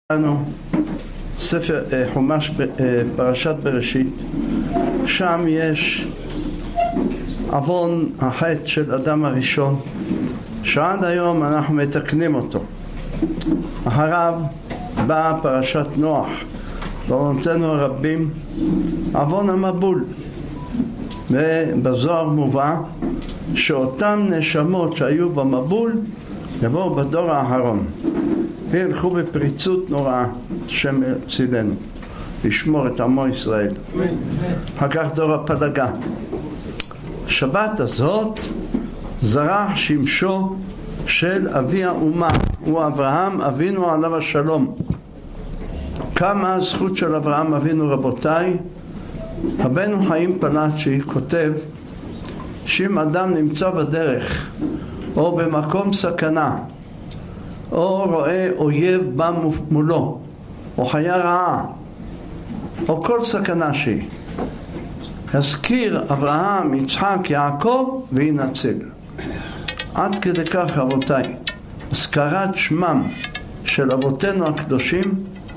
לנו ספר חומש פרשת בראשית. שם יש עוון החטא של אדם הראשון שעד היום אנחנו מתקנים אותו. אחריו באה פרשת נוח בעוונותינו הרבים, עוון המבול, ובזוהר מובא שאותם נשמות שהיו במבול יבואו בדור האחרון וילכו בפריצות נוראה, השם יצילנו לשמור את עמו ישראל. אחר כך דור הפלגה. שבת הזאת זרח שמשו של אבי האומה, הוא אברהם אבינו עליו השלום. כמה הזכות של אברהם אבינו, רבותיי? רבנו חיים פלאצ'י כותב שאם אדם נמצא בדרך או במקום סכנה או רואה אויב בא מולו או חיה רעה או כל סכנה שהיא, יזכיר אברהם, יצחק, יעקב וינצל. עד כדי כך רבותיי, הזכרת שמם של אבותינו הקדושים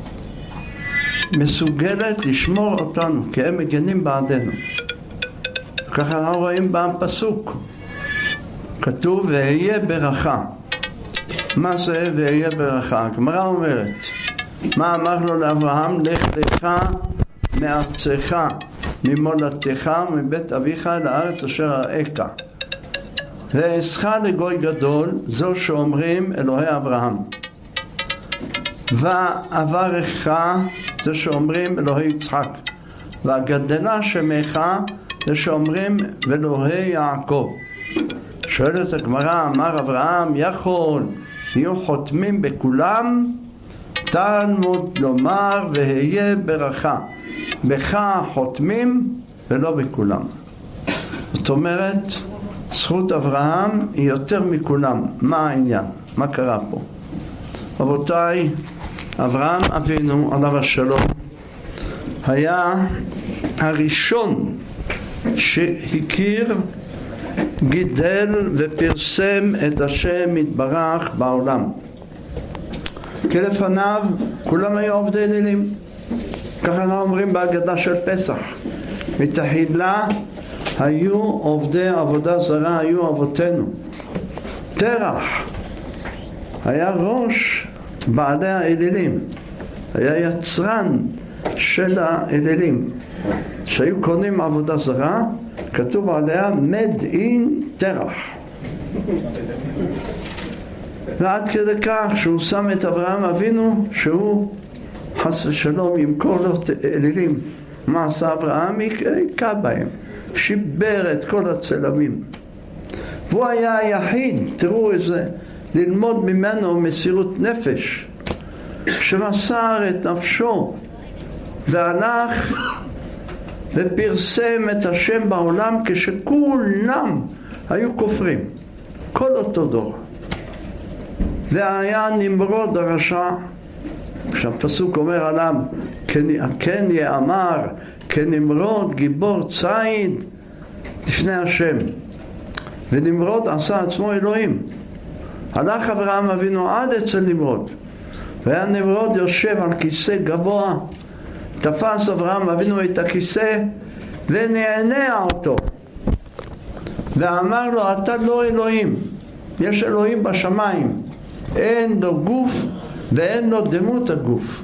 מסוגלת לשמור אותנו, כי הם מגנים בעדנו. ככה אנחנו רואים בפסוק כתוב והיה ברכה. מה זה והיה ברכה? הגמרא אומרת, מה אמר לו לאברהם? לך לך מארצך, ממולדתך, מבית אביך לארץ אשר אראך, ואעשך לגוי גדול, זו שאומרים אלוהי אברהם, ואברך, זה שאומרים אלוהי יצחק, והגדלה שמך, זה שאומרים ואלוהי יעקב. שואלת הגמרא, אמר אברהם, יכול יהיו חותמים בכולם? תלמוד לומר והיה ברכה, בך חותמים ולא בכולם. זאת אומרת, זכות אברהם היא יותר מכולם. מה העניין? מה קרה פה? רבותיי, אברהם אבינו עליו השלום היה הראשון שהכיר, גידל ופרסם את השם יתברך בעולם. כי לפניו כולם היו עובדי אלילים. ככה אנחנו אומרים בהגדה של פסח, מתחילה היו עובדי עבודה זרה, היו אבותינו. תרח היה ראש בעלי האלילים, היה יצרן של האלילים שהיו קונים עבודה זרה, כתוב עליה made in תרח. ועד כדי כך שהוא שם את אברהם אבינו שהוא חס ושלום ימכור לו אלילים. מה עשה אברהם? היכה בהם, שיבר את כל הצלמים, והוא היה היחיד, תראו איזה, ללמוד ממנו מסירות נפש, שמסר את נפשו והלך ופרסם את השם בעולם כשכולם היו כופרים, כל אותו דור. והיה נמרוד הרשע, שהפסוק אומר עליו, כן יאמר כנמרוד גיבור ציד לפני השם. ונמרוד עשה עצמו אלוהים. הלך אברהם אבינו עד אצל נמרוד, והיה נמרוד יושב על כיסא גבוה, תפס אברהם אבינו את הכיסא ונענע אותו ואמר לו, אתה לא אלוהים, יש אלוהים בשמיים, אין לו גוף ואין לו דמות הגוף.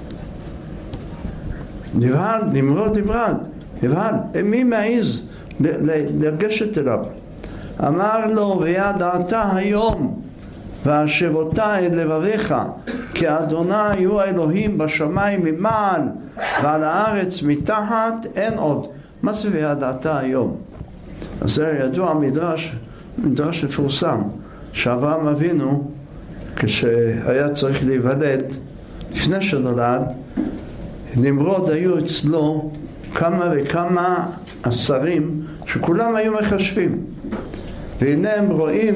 נבהל, נמרוד נבהל, מי מעיז לגשת אליו? אמר לו, וידעת היום והשבותה אל לבביך כי אדוני הוא האלוהים בשמיים ממעל ועל הארץ מתחת, אין עוד. מה זה וידעת היום? אז זה ידוע מדרש מפורסם, שאברהם אבינו כשהיה צריך להיוולד, לפני שנולד, נמרוד היו אצלו כמה וכמה השרים שכולם היו מחשבים, והנה הם רואים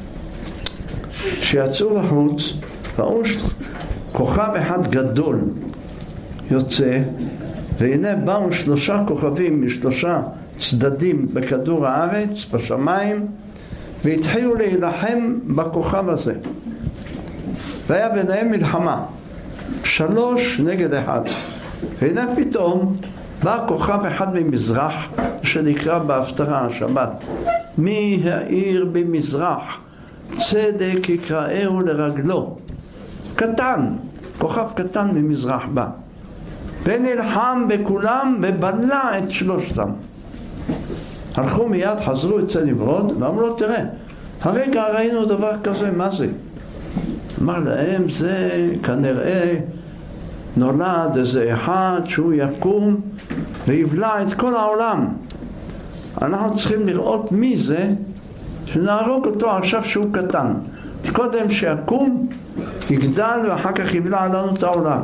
שיצאו בחוץ, ראו כוכב אחד גדול יוצא, והנה באו 3 כוכבים מ3 צדדים בכדור הארץ, בשמיים, והתחילו להילחם בכוכב הזה. והיה ביניהם מלחמה. 3 נגד 1. והנה פתאום בא כוכב אחד ממזרח, שנקרא בהפטרה השבת, מי העיר במזרח צדק יקראהו לרגלו. קטן, כוכב קטן ממזרח בא ונלחם בכולם ובלע את 3. הלכו מיד, חזרו אצל נמרוד ואמרו לו, תראה, הרגע ראינו דבר כזה, מה זה? אמר להם, זה כנראה נולד איזה אחד שהוא יקום ויבלע את כל העולם. אנחנו צריכים לראות מי זה, שנהרוג אותו עכשיו שהוא קטן. קודם שיקום, יגדל ואחר כך יבלע לנו את העולם.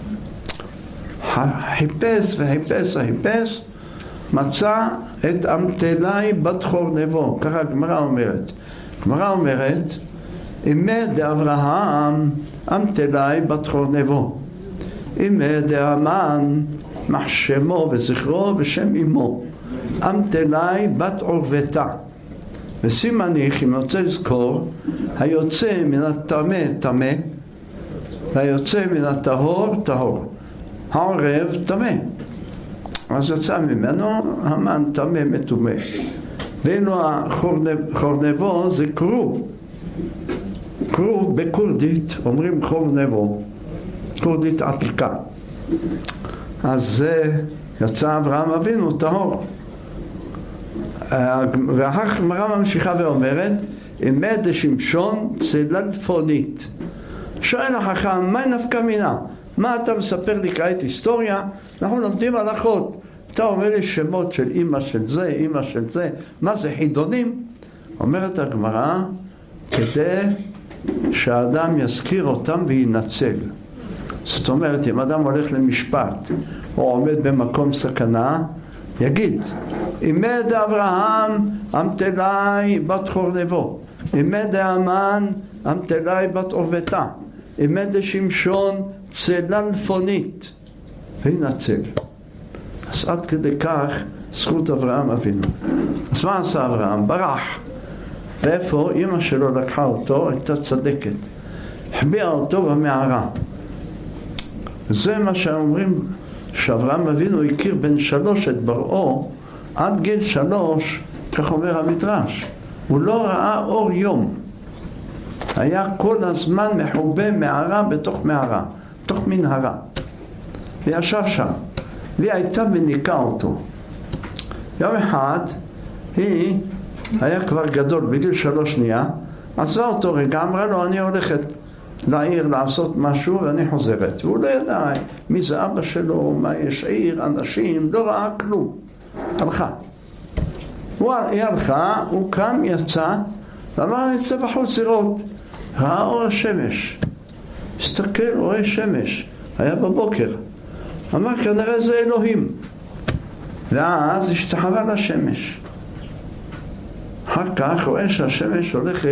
חיפש וחיפש וחיפש, מצא את אמתלי בת חורנבו, ככה הגמרא אומרת. הגמרא אומרת, אמא דאברהם אמתלי בת חורנבו, אמא דאמן מחשמו וזכרו ושם אמו, אמתלי בת עורבתה. וסימניך, אם רוצה לזכור, היוצא מן הטמא טמא והיוצא מן הטהור טהור. העורב טמא, אז יצא ממנו המן טמא מטומא. ואילו החורנבו זה כרוב. כרוב בקורדית אומרים חורנבו, קורדית עתיקה. אז זה יצא אברהם אבינו טהור. ואחר כך הגמרא ממשיכה ואומרת, אמא דשמשון צללפונית. שואל החכם, מה נפקא מינה? מה אתה מספר לי כעת היסטוריה? אנחנו לומדים הלכות. אתה אומר לי שמות של אמא של זה, אמא של זה, מה זה חידונים? אומרת הגמרא, כדי שהאדם יזכיר אותם וינצל. זאת אומרת, אם אדם הולך למשפט או עומד במקום סכנה, יגיד, אמא דאברהם אמתלי בת חורנבו, אמא דאמן אמתלי בת עורבתה, אמא דשמשון צללפונית, וינצל. אז עד כדי כך זכות אברהם אבינו. אז מה עשה אברהם? ברח. ואיפה אמא שלו לקחה אותו, הייתה צדקת, החביאה אותו במערה. זה מה שאומרים, שאברהם אבינו הכיר בן 3 את בראו עד גיל 3, כך אומר המדרש. הוא לא ראה אור יום, היה כל הזמן מחובה מערה בתוך מערה, בתוך מנהרה, וישב שם, והיא הייתה מניקה אותו. יום אחד היא היה כבר גדול, בגיל 3 נהיה, עזבה אותו רגע, אמרה לו, אני הולכת לעיר לעשות משהו ואני חוזרת. והוא לא ידע מי זה אבא שלו, מה יש עיר, אנשים, לא ראה כלום. הלכה. היא הלכה, הוא קם, יצא, ואמר, אני יצא בחוץ לראות. ראה אור השמש. הסתכל, רואה שמש. היה בבוקר. אמר, כנראה זה אלוהים. ואז השתחווה לשמש. אחר כך רואה שהשמש הולכת,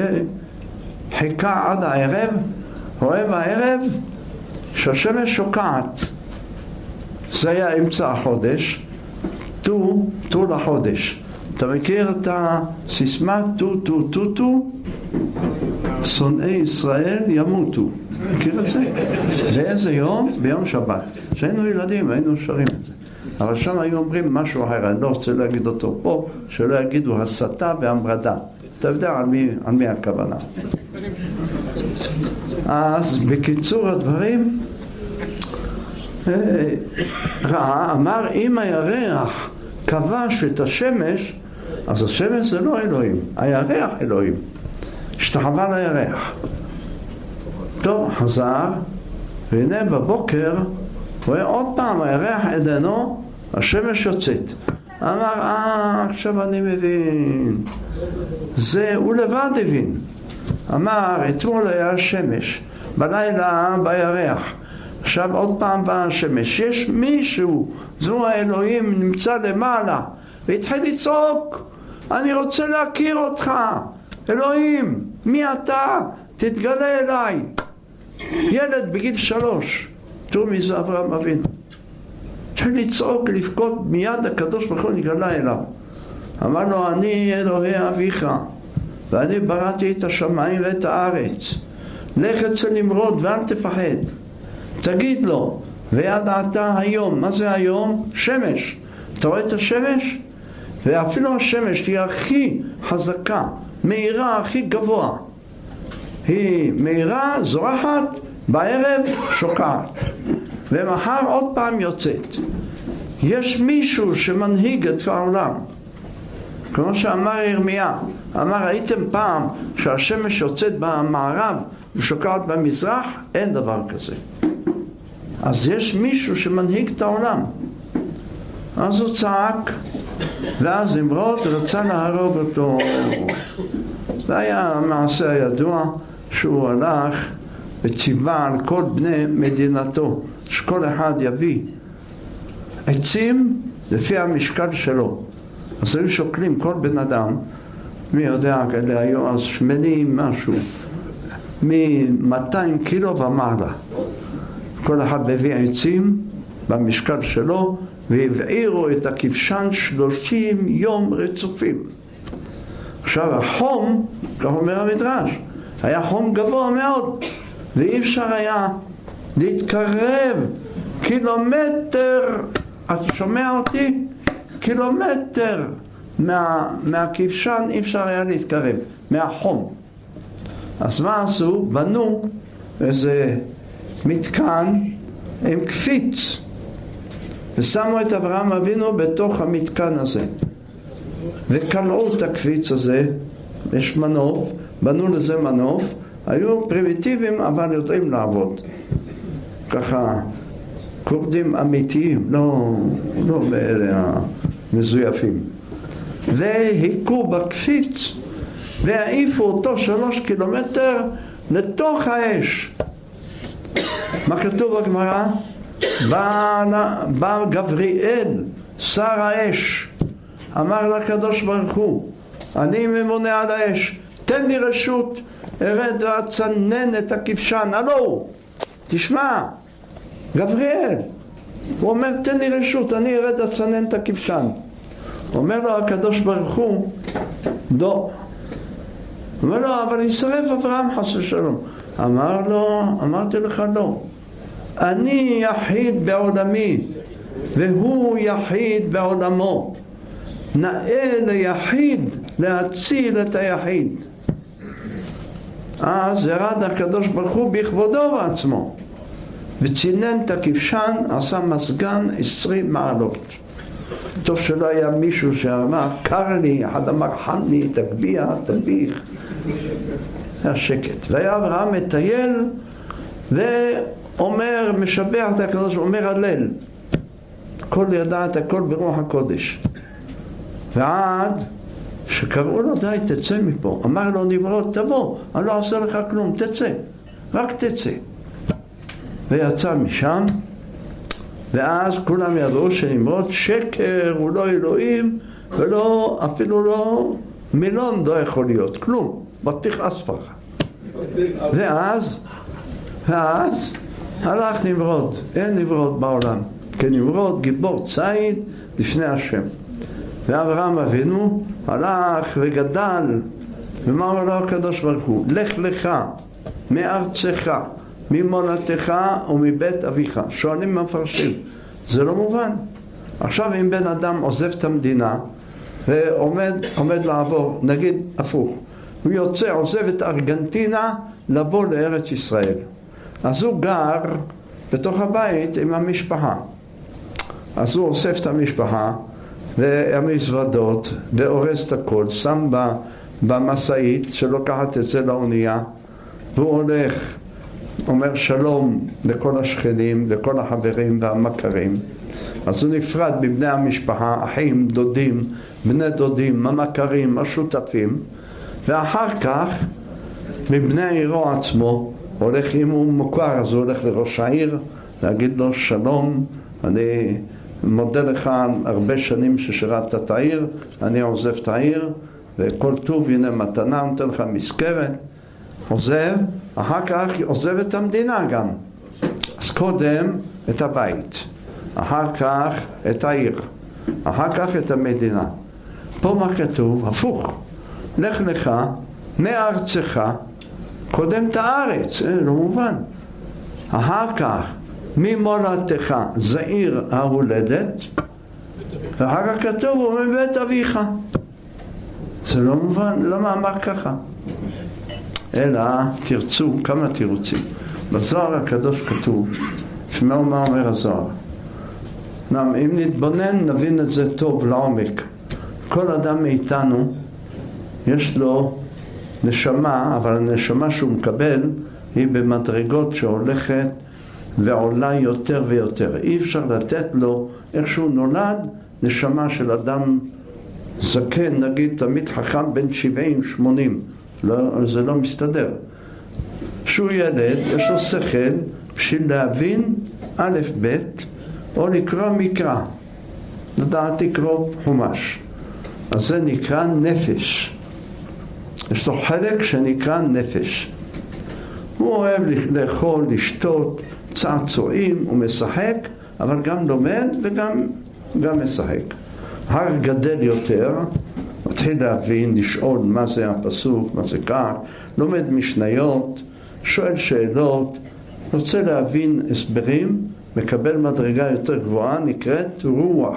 חיכה עד הערב, רואה בערב שהשמש שוקעת. זה היה אמצע החודש, ט"ו לחודש. אתה מכיר את הסיסמה ט"ו? שונאי ישראל ימותו. מכיר את זה? באיזה יום? ביום שבת. כשהיינו ילדים היינו שרים את זה. אבל שם היו אומרים משהו אחר, אני לא רוצה להגיד אותו פה, שלא יגידו הסתה והמרדה. אתה יודע על מי הכוונה. אז בקיצור הדברים, אמר, אם הירח כבש את השמש, אז השמש זה לא אלוהים, הירח אלוהים. השתחווה לירח. טוב, חזר, והנה בבוקר, רואה עוד פעם, הירח עדנו, השמש יוצאת. אמר, עכשיו אני מבין. זה, הוא לבד הבין. אמר, אתמול היה השמש, בלילה בירח, עכשיו עוד פעם בא השמש. יש מישהו, זו האלוהים, נמצא למעלה, והתחיל לצעוק, אני רוצה להכיר אותך, אלוהים, מי אתה? תתגלה אליי. ילד בגיל 3, תראו מי זה אברהם אבינו. התחיל לצעוק, לבכות, מיד הקדוש ברוך הוא נגלה אליו. אמר לו, אני אלוהי אביך, ואני בראתי את השמיים ואת הארץ. לך אצל נמרוד ואל תפחד. תגיד לו, וידעת היום. מה זה היום? שמש. אתה רואה את השמש? ואפילו השמש היא הכי חזקה, מהירה הכי גבוה. היא מהירה, זורחת, בערב שוקעת. ומחר עוד פעם יוצאת. יש מישהו שמנהיג את העולם. כמו שאמר ירמיה, אמר, ראיתם פעם שהשמש יוצאת במערב ושוקעת במזרח? אין דבר כזה. אז יש מישהו שמנהיג את העולם. אז הוא צעק, ואז נמרוד רצה להרוג אותו. זה היה המעשה הידוע שהוא הלך וציווה על כל בני מדינתו, שכל אחד יביא עצים לפי המשקל שלו. אז היו שוקלים כל בן אדם, מי יודע, כאלה היו אז שמנים משהו, מ-200 קילו ומעלה. כל אחד מביא עצים במשקל שלו, והבעירו את הכבשן 30 יום רצופים. עכשיו החום, כך אומר המדרש, היה חום גבוה מאוד, ואי אפשר היה להתקרב קילומטר, אתה שומע אותי? קילומטר מהכבשן אי אפשר היה להתקרב, מהחום. אז מה עשו? בנו איזה מתקן עם קפיץ, ושמו את אברהם אבינו בתוך המתקן הזה, וקלעו את הקפיץ הזה. יש מנוף, בנו לזה מנוף, היו פרימיטיביים אבל יודעים לעבוד ככה, כורדים אמיתיים, לא באלה המזויפים, והיכו בקפיץ והעיפו אותו 3 קילומטר לתוך האש. מה כתוב בגמרא? בא גבריאל שר האש, אמר לקדוש ברוך הוא, אני ממונה על האש, תן לי רשות, ארד ואצנן את הכבשן. הלו, תשמע, גבריאל, הוא אומר, תן לי רשות, אני ארד ואצנן את הכבשן. אומר לו הקדוש ברוך הוא, לא. אומר לו, אבל ישרף אברהם חס ושלום. אמר לו, אמרתי לך לא. אני יחיד בעולמי, והוא יחיד בעולמו. נאה ליחיד להציל את היחיד. אז ירד הקדוש ברוך הוא בכבודו בעצמו, וצינן את הכבשן, עשה מסגן 20 מעלות. טוב שלא היה מישהו שאמר, קר לי, אחד אמר, חם לי, תגביע, תביך. היה שקט. והיה אברהם מטייל, ואומר, משבח את הקדוש, אומר הלל. כל ידעת, הכל ברוח הקודש. ועד שקראו לו, די, תצא מפה. אמר לו נמרוד, תבוא, אני לא עושה לך כלום, תצא, רק תצא. ויצא משם, ואז כולם ידעו שנמרוד שקר, הוא לא אלוהים, ולא, אפילו לא מילון לא יכול להיות, כלום, בטיח אספר. ואז הלך נמרוד, אין נמרוד בעולם, כי נמרוד גיבור ציד לפני השם. ואברהם אבינו הלך וגדל, ומה אמר לו הקדוש ברוך הוא? לך לך מארצך, ממולדתך ומבית אביך. שואלים מפרשים, זה לא מובן. עכשיו אם בן אדם עוזב את המדינה ועומד לעבור, נגיד הפוך, הוא יוצא, עוזב את ארגנטינה לבוא לארץ ישראל, אז הוא גר בתוך הבית עם המשפחה, אז הוא אוסף את המשפחה והמזוודות ואורס את הכל, שם במסעית שלוקחת את זה לאונייה, והוא הולך, אומר שלום לכל השכנים, לכל החברים והמכרים. אז הוא נפרד מבני המשפחה, אחים, דודים, בני דודים, המכרים, השותפים, ואחר כך מבני העירו עצמו הולך, אם הוא מוכר אז הוא הולך לראש העיר להגיד לו שלום, אני מודה לך על הרבה שנים ששירת את העיר, אני עוזב את העיר וכל טוב, הנה מתנה, נותן לך מזכרת. עוזב, אחר כך עוזב את המדינה גם. אז קודם את הבית, אחר כך את העיר, אחר כך את המדינה. פה מה כתוב? הפוך, לך לך מארצך, קודם את הארץ, לא מובן. אחר כך ממולדתך, זעיר ההולדת, ואחר כך כתוב, הוא מבית אביך. זה לא מובן, למה אמר ככה? אלא תרצו, כמה תירוצים. בזוהר הקדוש כתוב, שמעו מה אומר הזוהר. אם נתבונן נבין את זה טוב לעומק. כל אדם מאיתנו יש לו נשמה, אבל הנשמה שהוא מקבל היא במדרגות שהולכת ועולה יותר ויותר. אי אפשר לתת לו, איך שהוא נולד, נשמה של אדם זקן, נגיד תמיד חכם בין 70-80. לא, זה לא מסתדר. שהוא ילד, יש לו שכל בשביל להבין א' ב' או לקרוא מקרא. לדעת לקרוא חומש. אז זה נקרא נפש. יש לו חלק שנקרא נפש. הוא אוהב לאכול, לשתות, צעצועים, הוא משחק, אבל גם לומד וגם משחק. הר גדל יותר, מתחיל להבין, לשאול מה זה הפסוק, מה זה כך, לומד משניות, שואל שאלות, רוצה להבין הסברים, מקבל מדרגה יותר גבוהה, נקראת רוח.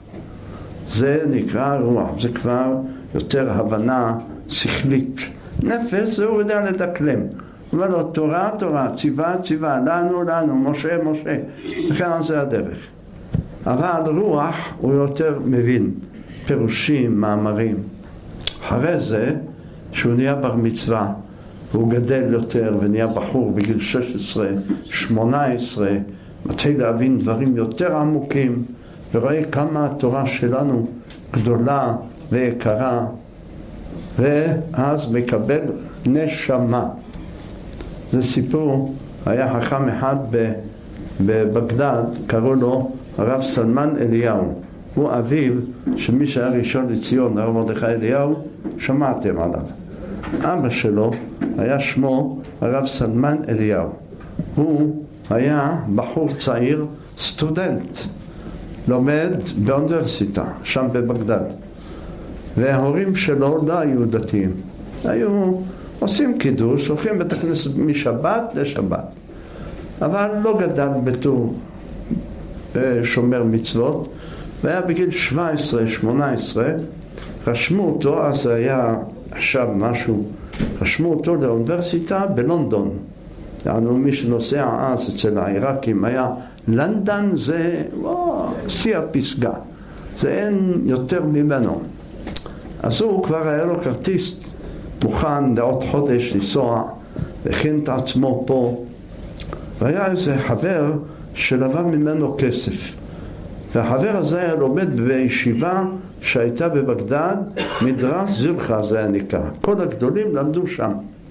זה נקרא רוח, זה כבר יותר הבנה שכלית. נפש זה הוא יודע לדקלם. הוא אומר לו, תורה, תורה, ציווה, ציווה, לנו, לנו, משה, משה. וכן זה הדרך. אבל רוח הוא יותר מבין, פירושים, מאמרים. אחרי זה, שהוא נהיה בר מצווה, והוא גדל יותר ונהיה בחור בגיל 16, 18, מתחיל להבין דברים יותר עמוקים, ורואה כמה התורה שלנו גדולה ויקרה, ואז מקבל נשמה. זה סיפור, היה חכם אחד בבגדד, קראו לו הרב סלמן אליהו. הוא אביו של מי שהיה ראשון לציון, הרב מרדכי אליהו, שמעתם עליו. אבא שלו היה שמו הרב סלמן אליהו. הוא היה בחור צעיר, סטודנט, לומד באוניברסיטה, שם בבגדד. וההורים שלו לא היו דתיים. היו עושים קידוש, הולכים בית הכנסת משבת לשבת. אבל לא גדל בתור שומר מצוות, והיה בגיל 17-18, רשמו אותו, אז היה עכשיו משהו, רשמו אותו לאוניברסיטה בלונדון. יענו, מי שנוסע אז אצל העיראקים היה לונדון, זה שיא הפסגה, זה אין יותר ממנו. אז הוא כבר היה לו כרטיס מוכן לעוד חודש לנסוע, הכין את עצמו פה, והיה איזה חבר שלבא ממנו כסף, והחבר הזה היה לומד בישיבה שהייתה בבגדד, מדרש זילחה זה היה נקרא, כל הגדולים למדו שם.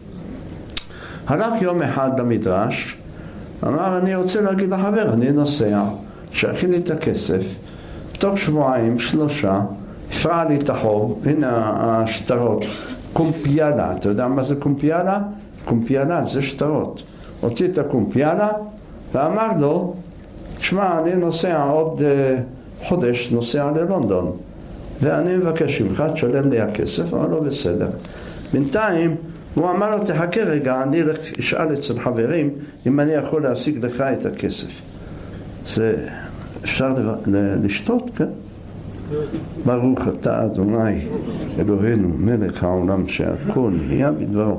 הלך יום אחד למדרש, אמר, אני רוצה להגיד לחבר, אני נוסע, שהכין לי את הכסף, תוך 2-3 הפרע לי את החוב. הנה השטרות, קומפיאלה, אתה יודע מה זה קומפיאלה? קומפיאלה זה שטרות. הוציא את הקומפיאלה ואמר לו, תשמע, אני נוסע עוד חודש, נוסע ללונדון, ואני מבקש ממך, תשלם לי הכסף. אמר לו, בסדר. בינתיים הוא אמר לו, תחכה רגע, אני אשאל אצל חברים אם אני יכול להשיג לך את הכסף. זה אפשר לשתות, כן? ברוך אתה אדוני אלוהינו מלך העולם שהכל נהיה בדברו.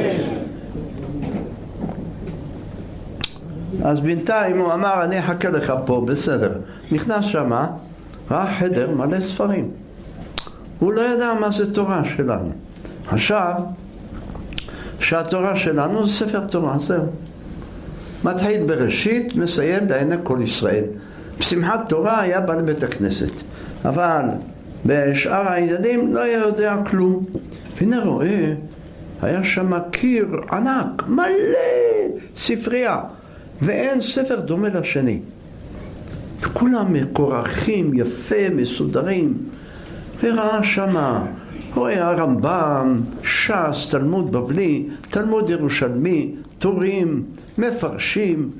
אז בינתיים הוא אמר, אני אחכה לך פה, בסדר. נכנס שמה, ראה חדר מלא ספרים. הוא לא ידע מה זה תורה שלנו. עכשיו שהתורה שלנו זה ספר תורה, זהו. מתחיל בראשית, מסיים בעיני כל ישראל. בשמחת תורה היה בא לבית הכנסת, אבל בשאר העניינים לא היה יודע כלום. והנה רואה, היה שם קיר ענק, מלא ספרייה, ואין ספר דומה לשני. וכולם מקורחים, יפה, מסודרים. וראה שמה, רואה הרמב"ם, ש"ס, תלמוד בבלי, תלמוד ירושלמי, טורים, מפרשים,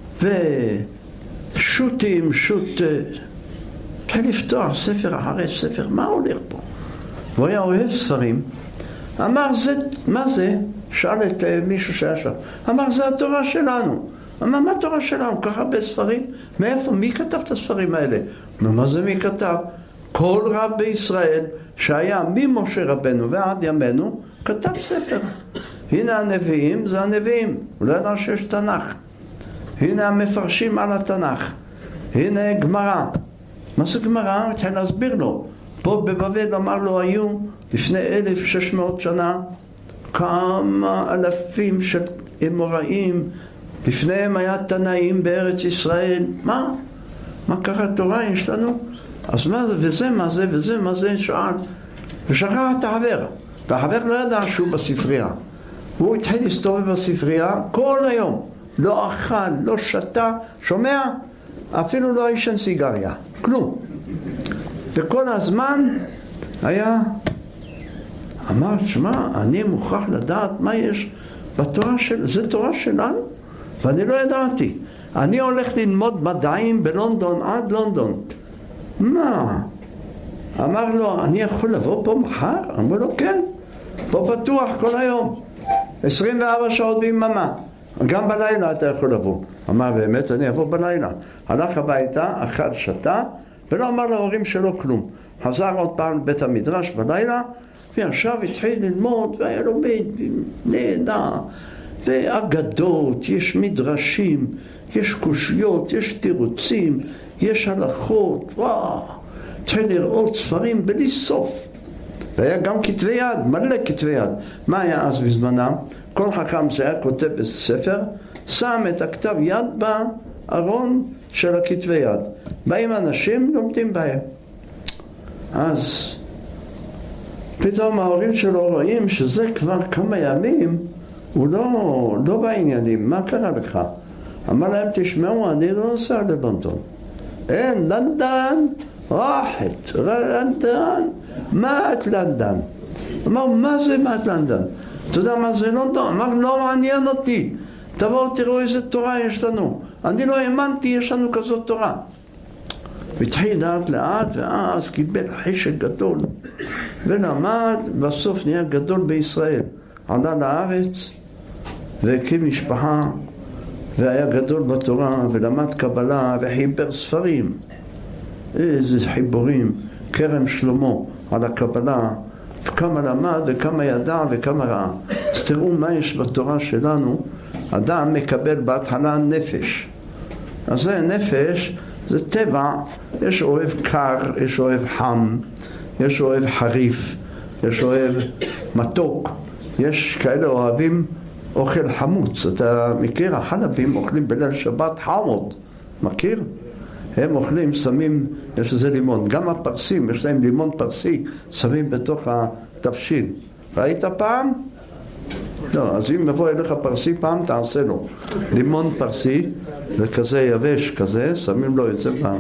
ושוטים, התחיל לפתוח ספר אחרי ספר, מה הולך פה? והוא היה אוהב ספרים. אמר, מה זה? שאל את מישהו שהיה שם. אמר, זה התורה שלנו. מה התורה שלנו? כל כך הרבה ספרים? מאיפה? מי כתב את הספרים האלה? מה זה מי כתב? כל רב בישראל שהיה ממשה רבנו ועד ימינו כתב ספר. הנה הנביאים, זה הנביאים. הוא לא ידע שיש תנ"ך. הנה המפרשים על התנ"ך. הנה גמרא. מה זה גמרא? התחיל להסביר לו. פה בבבל אמר לו, היו לפני 1600 שנה כמה אלפים של אמוראים, לפניהם היה תנאים בארץ ישראל. מה ככה תורה יש לנו? אז מה זה וזה מה זה וזה מה זה? שאל ושכח את החבר, והחבר לא ידע שהוא בספרייה. הוא התחיל להסתובב בספרייה כל היום, לא אכל, לא שתה, שומע? אפילו לא עישן סיגריה, כלום. וכל הזמן היה אמר, שמע, אני מוכרח לדעת מה יש בתורה זה תורה שלנו, ואני לא ידעתי. אני הולך ללמוד מדעים בלונדון עד לונדון. מה? אמר לו, אני יכול לבוא פה מחר? אמר לו, כן, פה פתוח כל היום, 24 שעות ביממה, גם בלילה אתה יכול לבוא. אמר, באמת אני אבוא בלילה. הלך הביתה, אכל, שתה, ולא אמר להורים שלו כלום. חזר עוד פעם לבית המדרש בלילה, ועכשיו התחיל ללמוד, והיה לומד נהדר, ואגדות, יש מדרשים, יש קושיות, יש תירוצים, יש הלכות, וואו, התחיל לראות ספרים בלי סוף. והיה גם כתבי יד, מלא כתבי יד. מה היה אז בזמנם? כל חכם שהיה כותב בספר, שם את הכתב יד בארון של הכתבי יד. באים אנשים, לומדים בהם. אז פתאום ההורים שלו רואים שזה כבר כמה ימים, הוא לא בעניינים. מה קרה לך? אמר להם, תשמעו, אני לא נוסע ללונדון. אין, לונדון, רחת, לונדון, מה את לונדון? אמר, מה זה מה את לונדון? אתה יודע מה זה לונדון? אמר, לא מעניין אותי. תבואו תראו איזה תורה יש לנו. אני לא האמנתי, יש לנו כזאת תורה. והתחיל לאט, ואז קיבל חשק גדול. ולמד, בסוף נהיה גדול בישראל. עלה לארץ, והקים משפחה, והיה גדול בתורה, ולמד קבלה, וחיבר ספרים. איזה חיבורים, כרם שלמה על הקבלה, וכמה למד, וכמה ידע, וכמה ראה. אז תראו מה יש בתורה שלנו. אדם מקבל בהתחלה נפש. אז זה נפש, זה טבע, יש אוהב קר, יש אוהב חם, יש אוהב חריף, יש אוהב מתוק, יש כאלה אוהבים אוכל חמוץ. אתה מכיר? החלבים אוכלים בליל שבת חמוד, מכיר? הם אוכלים, שמים, יש איזה לימון, גם הפרסים, יש להם לימון פרסי, שמים בתוך התבשיל. ראית פעם? לא, אז אם יבוא אליך פרסי פעם, תעשה לו לימון פרסי, זה כזה יבש כזה, שמים לו את זה פעם.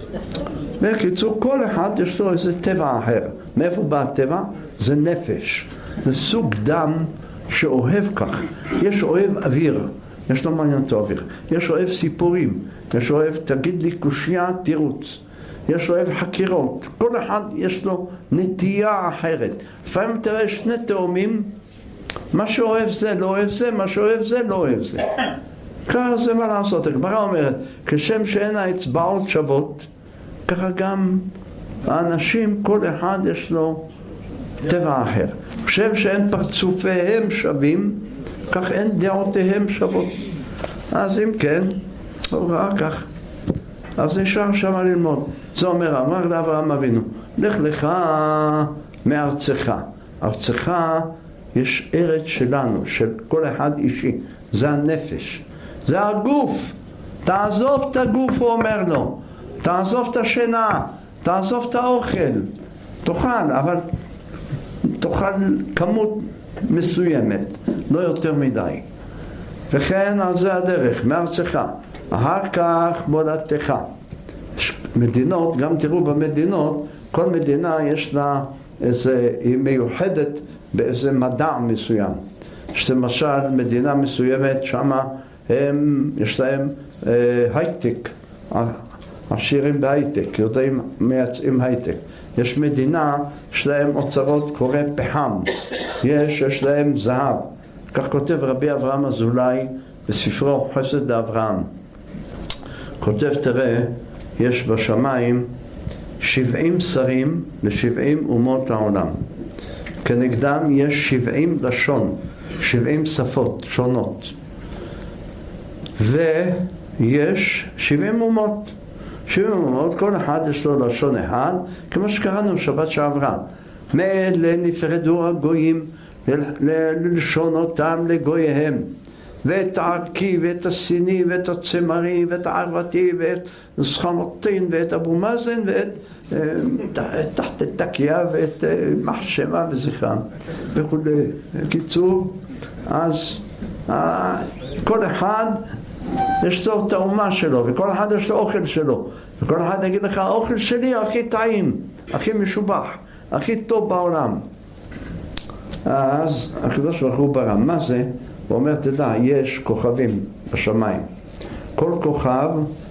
בקיצור, כל אחד יש לו איזה טבע אחר. מאיפה בא הטבע? זה נפש, זה סוג דם שאוהב כך. יש אוהב אוויר, יש לו מעניין אותו אוויר. יש אוהב סיפורים, יש אוהב תגיד לי קושיה תירוץ, יש אוהב חקירות. כל אחד יש לו נטייה אחרת. לפעמים תראה שני תאומים, מה שאוהב זה לא אוהב זה, מה שאוהב זה לא אוהב זה. ככה זה מה לעשות. הגמרא אומרת, כשם שאין האצבעות שוות, ככה גם האנשים, כל אחד יש לו טבע אחר. כשם שאין פרצופיהם שווים, כך אין דעותיהם שוות. אז אם כן, הוא ראה כך. אז נשאר שם ללמוד. זה אומר, אמר לאברהם אבינו, לך לך מארצך. ארצך יש ארץ שלנו, של כל אחד אישי. זה הנפש. זה הגוף. תעזוב את הגוף, הוא אומר לו. תעזוב את השינה. תעזוב את האוכל. תאכל, אבל תאכל כמות מסוימת. לא יותר מדי. וכן, אז זה הדרך, מארצך. אחר כך מולדתך. מדינות, גם תראו במדינות, כל מדינה יש לה איזה, היא מיוחדת באיזה מדע מסוים. למשל, מדינה מסוימת, שמה יש להם הייטק, עשירים בהייטק, יודעים מייצאים הייטק. יש מדינה, יש להם אוצרות קורא פחם, יש להם זהב. כך כותב רבי אברהם אזולאי בספרו חסד לאברהם, כותב, תראה, יש בשמיים 70 שרים ל70 אומות העולם. כנגדם יש 70 לשון, 70 שפות שונות. ויש 70 אומות. 70 אומות, כל אחד יש לו לשון אחד, כמו שקראנו שבת שעברה. מאלה נפרדו הגויים ללשונותם לגוייהם. ואת הערכי ואת הסיני ואת הצמרי ואת הערבתי ואת סחמותין ואת אבו מאזן ואת תחת תקיה ואת מחשבה וזכרם וכו'. בקיצור, אז כל אחד יש לו את האומה שלו וכל אחד יש לו אוכל שלו, וכל אחד יגיד לך, האוכל שלי הכי טעים, הכי משובח, הכי טוב בעולם. אז הקדוש ברוך הוא ברא, מה זה? הוא אומר, תדע, יש כוכבים בשמיים. כל כוכב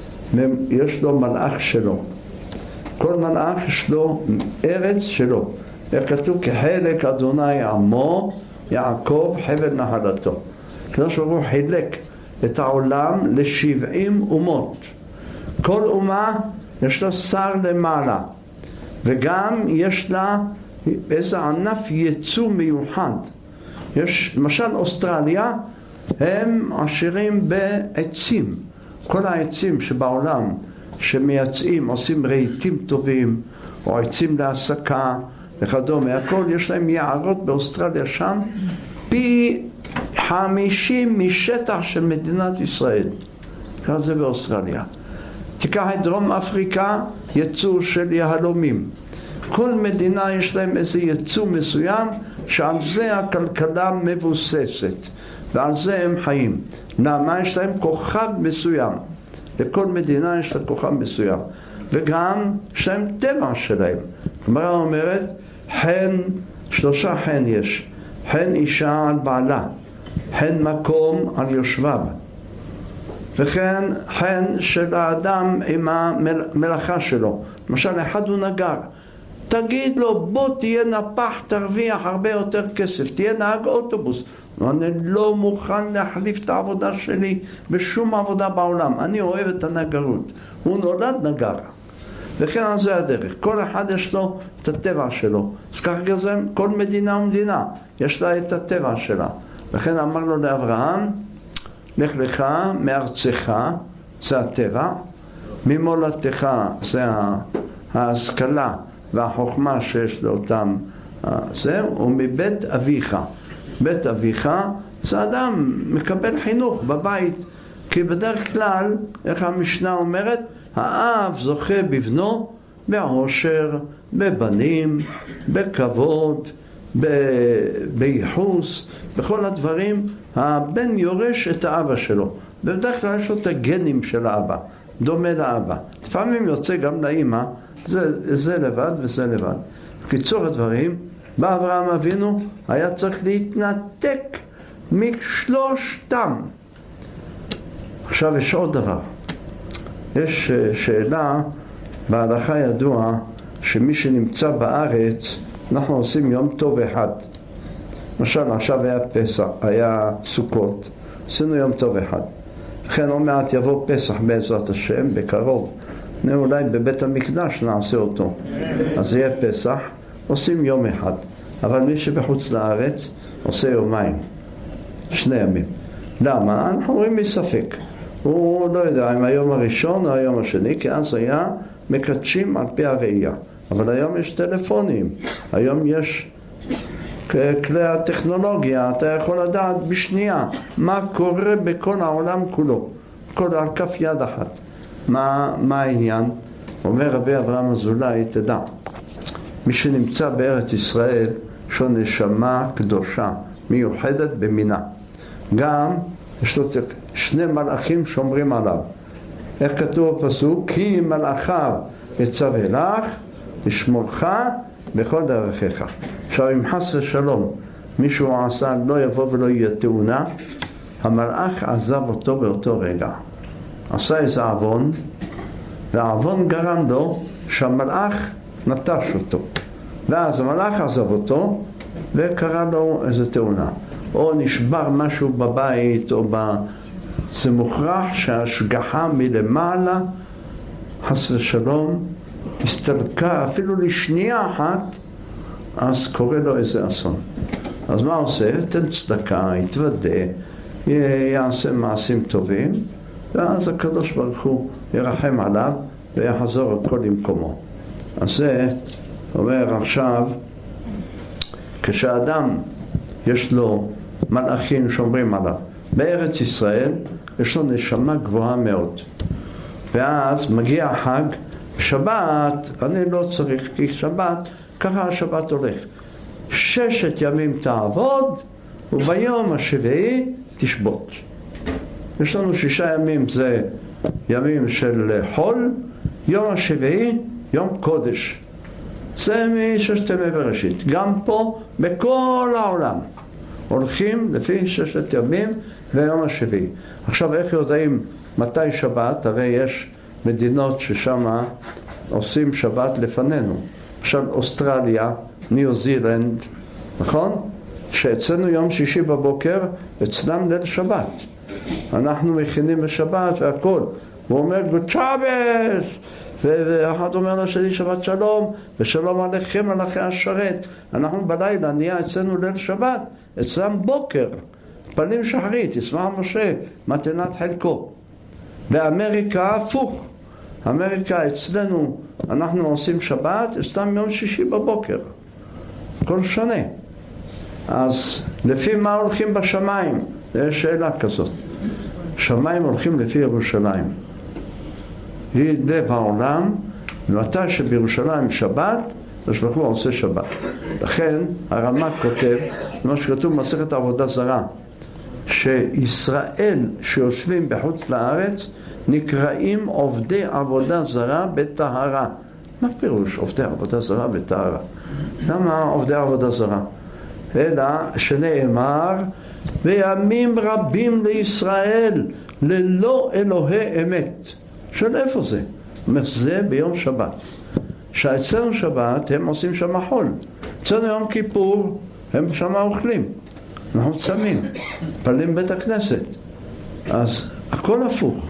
יש לו מלאך שלו. כל מלאך יש לו ארץ שלו. וכתוב, כחלק אדוני עמו, יעקב חבל נחלתו. הקדוש ברוך הוא חילק את העולם ל70 אומות. כל אומה יש לה שר למעלה. וגם יש לה איזה ענף ייצוא מיוחד. יש, למשל אוסטרליה, הם עשירים בעצים. כל העצים שבעולם שמייצאים, עושים רהיטים טובים, או עצים להסקה וכדומה, הכל יש להם יערות באוסטרליה שם, פי 50 משטח של מדינת ישראל. ככה זה באוסטרליה. תיקח את דרום אפריקה, ייצור של יהלומים. כל מדינה יש להם איזה ייצוא מסוים, שעל זה הכלכלה מבוססת, ועל זה הם חיים. למה? יש להם כוכב מסוים. לכל מדינה יש לה כוכב מסוים. וגם יש להם טבע שלהם. הגמרא אומרת, חן, 3 חן יש. חן אישה על בעלה, חן מקום על יושביו, וכן חן של האדם עם המלאכה שלו. למשל, אחד הוא נגר. תגיד לו, בוא תהיה נפח, תרוויח הרבה יותר כסף, תהיה נהג אוטובוס. אני לא מוכן להחליף את העבודה שלי בשום עבודה בעולם. אני אוהב את הנגרות. הוא נולד נגר. וכן על זה הדרך. כל אחד יש לו את הטבע שלו. אז ככה גזם, כל מדינה ומדינה יש לה את הטבע שלה. וכן אמר לו לאברהם, לך לך מארצך, זה הטבע, ממולדתך זה ההשכלה והחוכמה שיש לאותם זה, ומבית אביך. בית אביך זה אדם מקבל חינוך בבית, כי בדרך כלל, איך המשנה אומרת, האב זוכה בבנו בעושר, בבנים, בכבוד, בייחוס, בכל הדברים. הבן יורש את האבא שלו, ובדרך כלל יש לו את הגנים של האבא, דומה לאבא. לפעמים יוצא גם לאמא, זה לבד וזה לבד. בקיצור הדברים, בא אברהם אבינו, היה צריך להתנתק משלושתם. עכשיו יש עוד דבר. יש שאלה, בהלכה ידוע שמי שנמצא בארץ, אנחנו עושים יום טוב אחד. למשל, עכשיו היה פסח, היה סוכות, עשינו יום טוב אחד. לכן עוד מעט יבוא פסח בעזרת השם, בקרוב. אולי בבית המקדש נעשה אותו. אז יהיה פסח, עושים יום אחד. אבל מי שבחוץ לארץ עושה יומיים, 2 ימים. למה? אנחנו רואים מספק. הוא לא יודע אם היום הראשון או היום השני, כי אז היה מקדשים על פי הראייה. אבל היום יש טלפונים, היום יש כלי הטכנולוגיה, אתה יכול לדעת בשנייה מה קורה בכל העולם כולו, כל על כף יד אחת. מה העניין? אומר רבי אברהם אזולאי, תדע, מי שנמצא בארץ ישראל יש לו נשמה קדושה, מיוחדת במינה. גם יש לו 2 מלאכים שומרים עליו. איך כתוב בפסוק? כי מלאכיו יצווה לך לשמורך בכל דרכיך. עכשיו אם חס ושלום מישהו עשה לא יבוא ולא יהיה תאונה, המלאך עזב אותו באותו רגע. עשה איזה עוון, והעוון גרם לו שהמלאך נטש אותו. ואז המלאך עזב אותו וקרא לו איזה תאונה. או נשבר משהו בבית או זה מוכרח שההשגחה מלמעלה, חס ושלום, הסתלקה אפילו לשנייה אחת, אז קורה לו איזה אסון. אז מה עושה? תן צדקה, יתוודה, יעשה מעשים טובים, ואז הקדוש ברוך הוא ירחם עליו ויחזור הכל למקומו. אז זה אומר עכשיו, כשאדם יש לו מלאכים שומרים עליו, בארץ ישראל יש לו נשמה גבוהה מאוד, ואז מגיע החג, בשבת אני לא צריך, כי שבת, ככה השבת הולך, 6 ימים תעבוד וביום השביעי תשבות. יש לנו 6 ימים, זה ימים של חול, יום השביעי יום קודש, זה מ6 ימי בראשית. גם פה בכל העולם הולכים לפי 6 ימים ויום השביעי. עכשיו איך יודעים מתי שבת? הרי יש מדינות ששם עושים שבת לפנינו, עכשיו אוסטרליה, ניו זילנד, נכון? שאצלנו יום שישי בבוקר, אצלם ליל שבת, אנחנו מכינים בשבת והכל, הוא אומר גוד שבס, ואחד אומר לשני שבת שלום, ושלום עליכם מלאכי השרת. אנחנו בלילה נהיה אצלנו ליל שבת, אצלם בוקר, פנים שחרית, ישמח משה, מתנת חלקו. באמריקה הפוך, אמריקה אצלנו אנחנו עושים שבת, אצלם יום שישי בבוקר, כל שנה. אז לפי מה הולכים בשמיים? יש שאלה כזאת. שמיים הולכים לפי ירושלים, היא לב העולם, ומתי שבירושלים שבת, השבח הוא עושה שבת. לכן הרמ"ק כותב, מה שכתוב במסכת עבודה זרה, שישראל שיושבים בחוץ לארץ נקראים עובדי עבודה זרה בטהרה. מה פירוש עובדי עבודה זרה בטהרה? למה עובדי עבודה זרה? אלא שנאמר, וימים רבים לישראל ללא אלוהי אמת. של איפה זה? אומר, זה ביום שבת. שאצלנו שבת הם עושים שם חול. אצלנו יום כיפור הם שם אוכלים. אנחנו צמים, פלים בית הכנסת. אז הכל הפוך.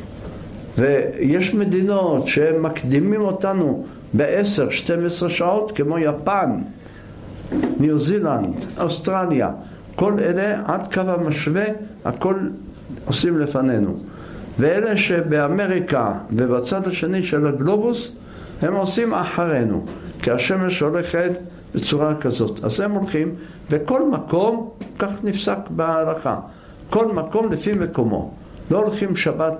ויש מדינות שהם מקדימים אותנו ב10-12 שעות, כמו יפן, ניו זילנד, אוסטרליה. כל אלה עד קו המשווה, הכל עושים לפנינו. ואלה שבאמריקה ובצד השני של הגלובוס, הם עושים אחרינו, כי השמש הולכת בצורה כזאת. אז הם הולכים, וכל מקום, כך נפסק בהלכה, כל מקום לפי מקומו. לא הולכים שבת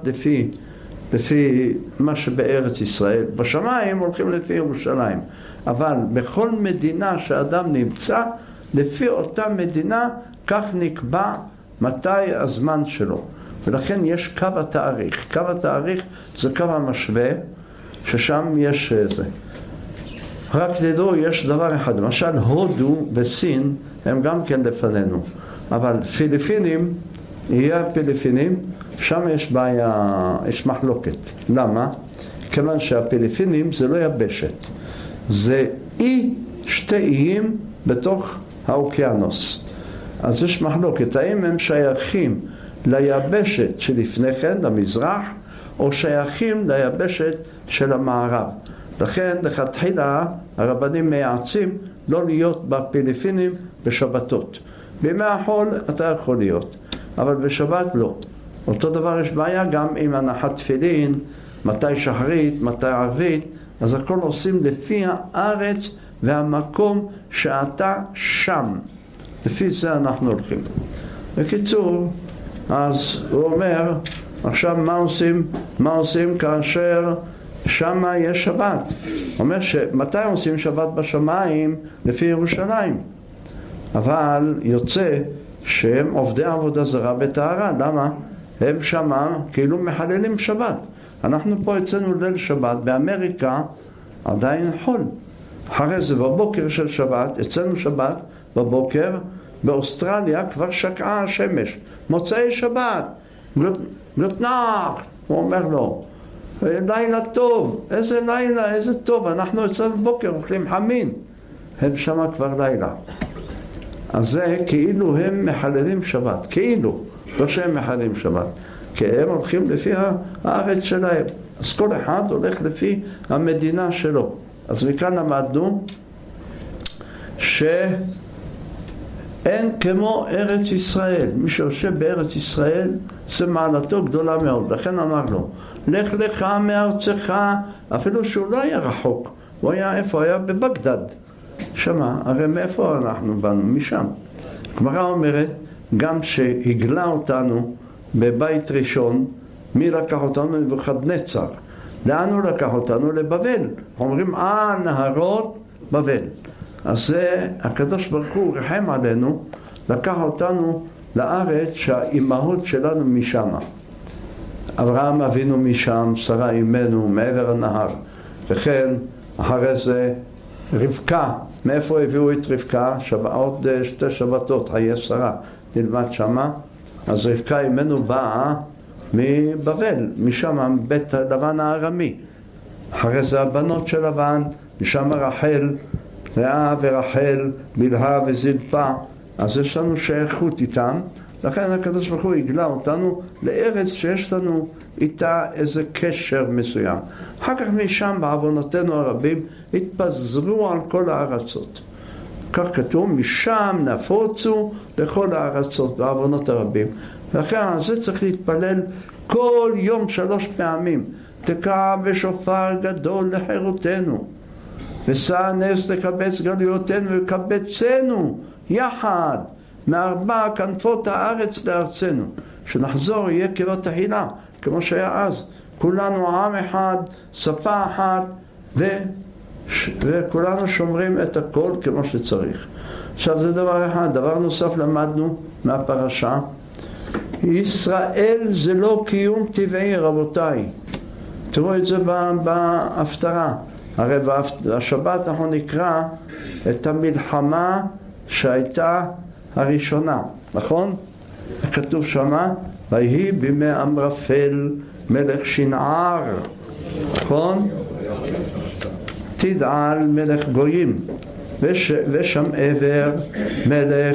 לפי מה שבארץ ישראל. בשמיים הולכים לפי ירושלים. אבל בכל מדינה שאדם נמצא, לפי אותה מדינה, כך נקבע מתי הזמן שלו. ולכן יש קו התאריך. קו התאריך זה קו המשווה, ששם יש זה. רק תדעו, יש דבר אחד. למשל, הודו וסין הם גם כן לפנינו. אבל פיליפינים, יהיה פיליפינים, שם יש בעיה, יש מחלוקת. למה? כיוון שהפיליפינים זה לא יבשת. זה שתי איים בתוך האוקיינוס. אז יש מחלוקת. האם הם שייכים ליבשת שלפני כן, למזרח, או שייכים ליבשת של המערב. לכן, לכתחילה, הרבנים מייעצים לא להיות בפיליפינים בשבתות. בימי החול אתה יכול להיות, אבל בשבת לא. אותו דבר יש בעיה גם עם הנחת תפילין, מתי שחרית, מתי ערבית, אז הכל עושים לפי הארץ והמקום שאתה שם. לפי זה אנחנו הולכים. בקיצור, אז הוא אומר, עכשיו מה עושים כאשר שם יש שבת? הוא אומר שמתי עושים שבת בשמיים? לפי ירושלים. אבל יוצא שהם עובדי עבודה זרה בטהרה. למה? הם שמה כאילו מחללים שבת. אנחנו פה אצלנו ליל שבת, באמריקה עדיין חול. אחרי זה בבוקר של שבת, אצלנו שבת בבוקר, באוסטרליה כבר שקעה השמש. מוצאי שבת, גלוטנח, הוא אומר לו, לילה טוב, איזה לילה, איזה טוב, אנחנו אצלנו בבוקר אוכלים חמין. הם שמה כבר לילה. אז זה כאילו הם מחללים שבת, כאילו, לא שהם מחללים שבת. כי הם הולכים לפי הארץ שלהם. אז כל אחד הולך לפי המדינה שלו. אז מכאן למדנו שאין כמו ארץ ישראל. מי שיושב בארץ ישראל זה מעלתו גדולה מאוד. לכן אמר לו, לך לך מארצך, אפילו שהוא לא היה רחוק. הוא היה איפה? היה בבגדד. שמה, הרי מאיפה אנחנו באנו? משם. הגמרא אומרת, גם שהגלה אותנו בבית ראשון, מי לקח אותנו? נבוכדנצר. לאן הוא לקח אותנו? לבבל. אומרים, נהרות בבל. אז זה, הקדוש ברוך הוא רחם עלינו, לקח אותנו לארץ שהאימהות שלנו משם. אברהם אבינו משם, שרה אימנו מעבר הנהר. וכן, אחרי זה רבקה. מאיפה הביאו את רבקה? עוד 2 שבתות, חיי שרה, נלמד שמה. אז רבקה אימנו באה מבבל, משם בית לבן הארמי. אחרי זה הבנות של לבן, משם רחל, לאה ורחל, בלהה וזלפה. אז יש לנו שייכות איתם, לכן הקדוש ברוך הוא הגלה אותנו לארץ שיש לנו איתה איזה קשר מסוים. אחר כך משם בעוונותינו הרבים התפזרו על כל הארצות. כך כתוב, משם נפוצו לכל הארצות בעוונות הרבים. לכן על זה צריך להתפלל כל יום 3 פעמים. תקע ושופר גדול לחירותנו, ושא נס לקבץ גלויותינו וקבצנו יחד מארבע כנפות הארץ לארצנו. שנחזור יהיה כבת תחילה, כמו שהיה אז. כולנו עם אחד, שפה אחת, וכולנו שומרים את הכל כמו שצריך. עכשיו זה דבר אחד. דבר נוסף למדנו מהפרשה, ישראל זה לא קיום טבעי, רבותיי. תראו את זה בהפטרה. הרי בשבת אנחנו נקרא את המלחמה שהייתה הראשונה, נכון? כתוב שמה, ויהי בימי אמרפל מלך שנער, נכון? תדעל מלך גויים, ושם עבר מלך,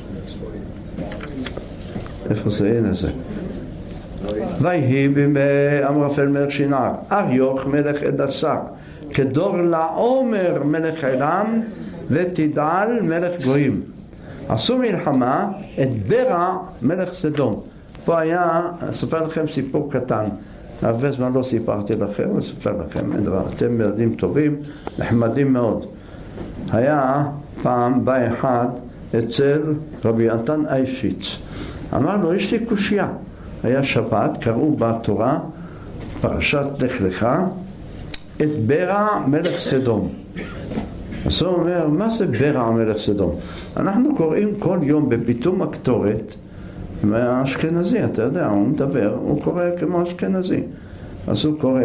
איפה זה? הנה זה. ויהי בימי אמרפל מלך שנער, אריוך מלך אלעשר, כדור לעומר מלך אלם, ותדעל מלך גויים. עשו מלחמה את ברע מלך סדום. פה היה, אספר לכם סיפור קטן, הרבה זמן לא סיפרתי לכם, אספר לכם, אין דבר, אתם ילדים טובים, נחמדים מאוד. היה פעם בא אחד אצל רבי נתן אייפיץ, אמר לו, יש לי קושיה. היה שבת, קראו בתורה, פרשת לך לך, את ברע מלך סדום. אז הוא אומר, מה זה ברע מלך סדום? אנחנו קוראים כל יום בביטום הקטורת, מהאשכנזי, אתה יודע, הוא מדבר, הוא קורא כמו אשכנזי. אז הוא קורא,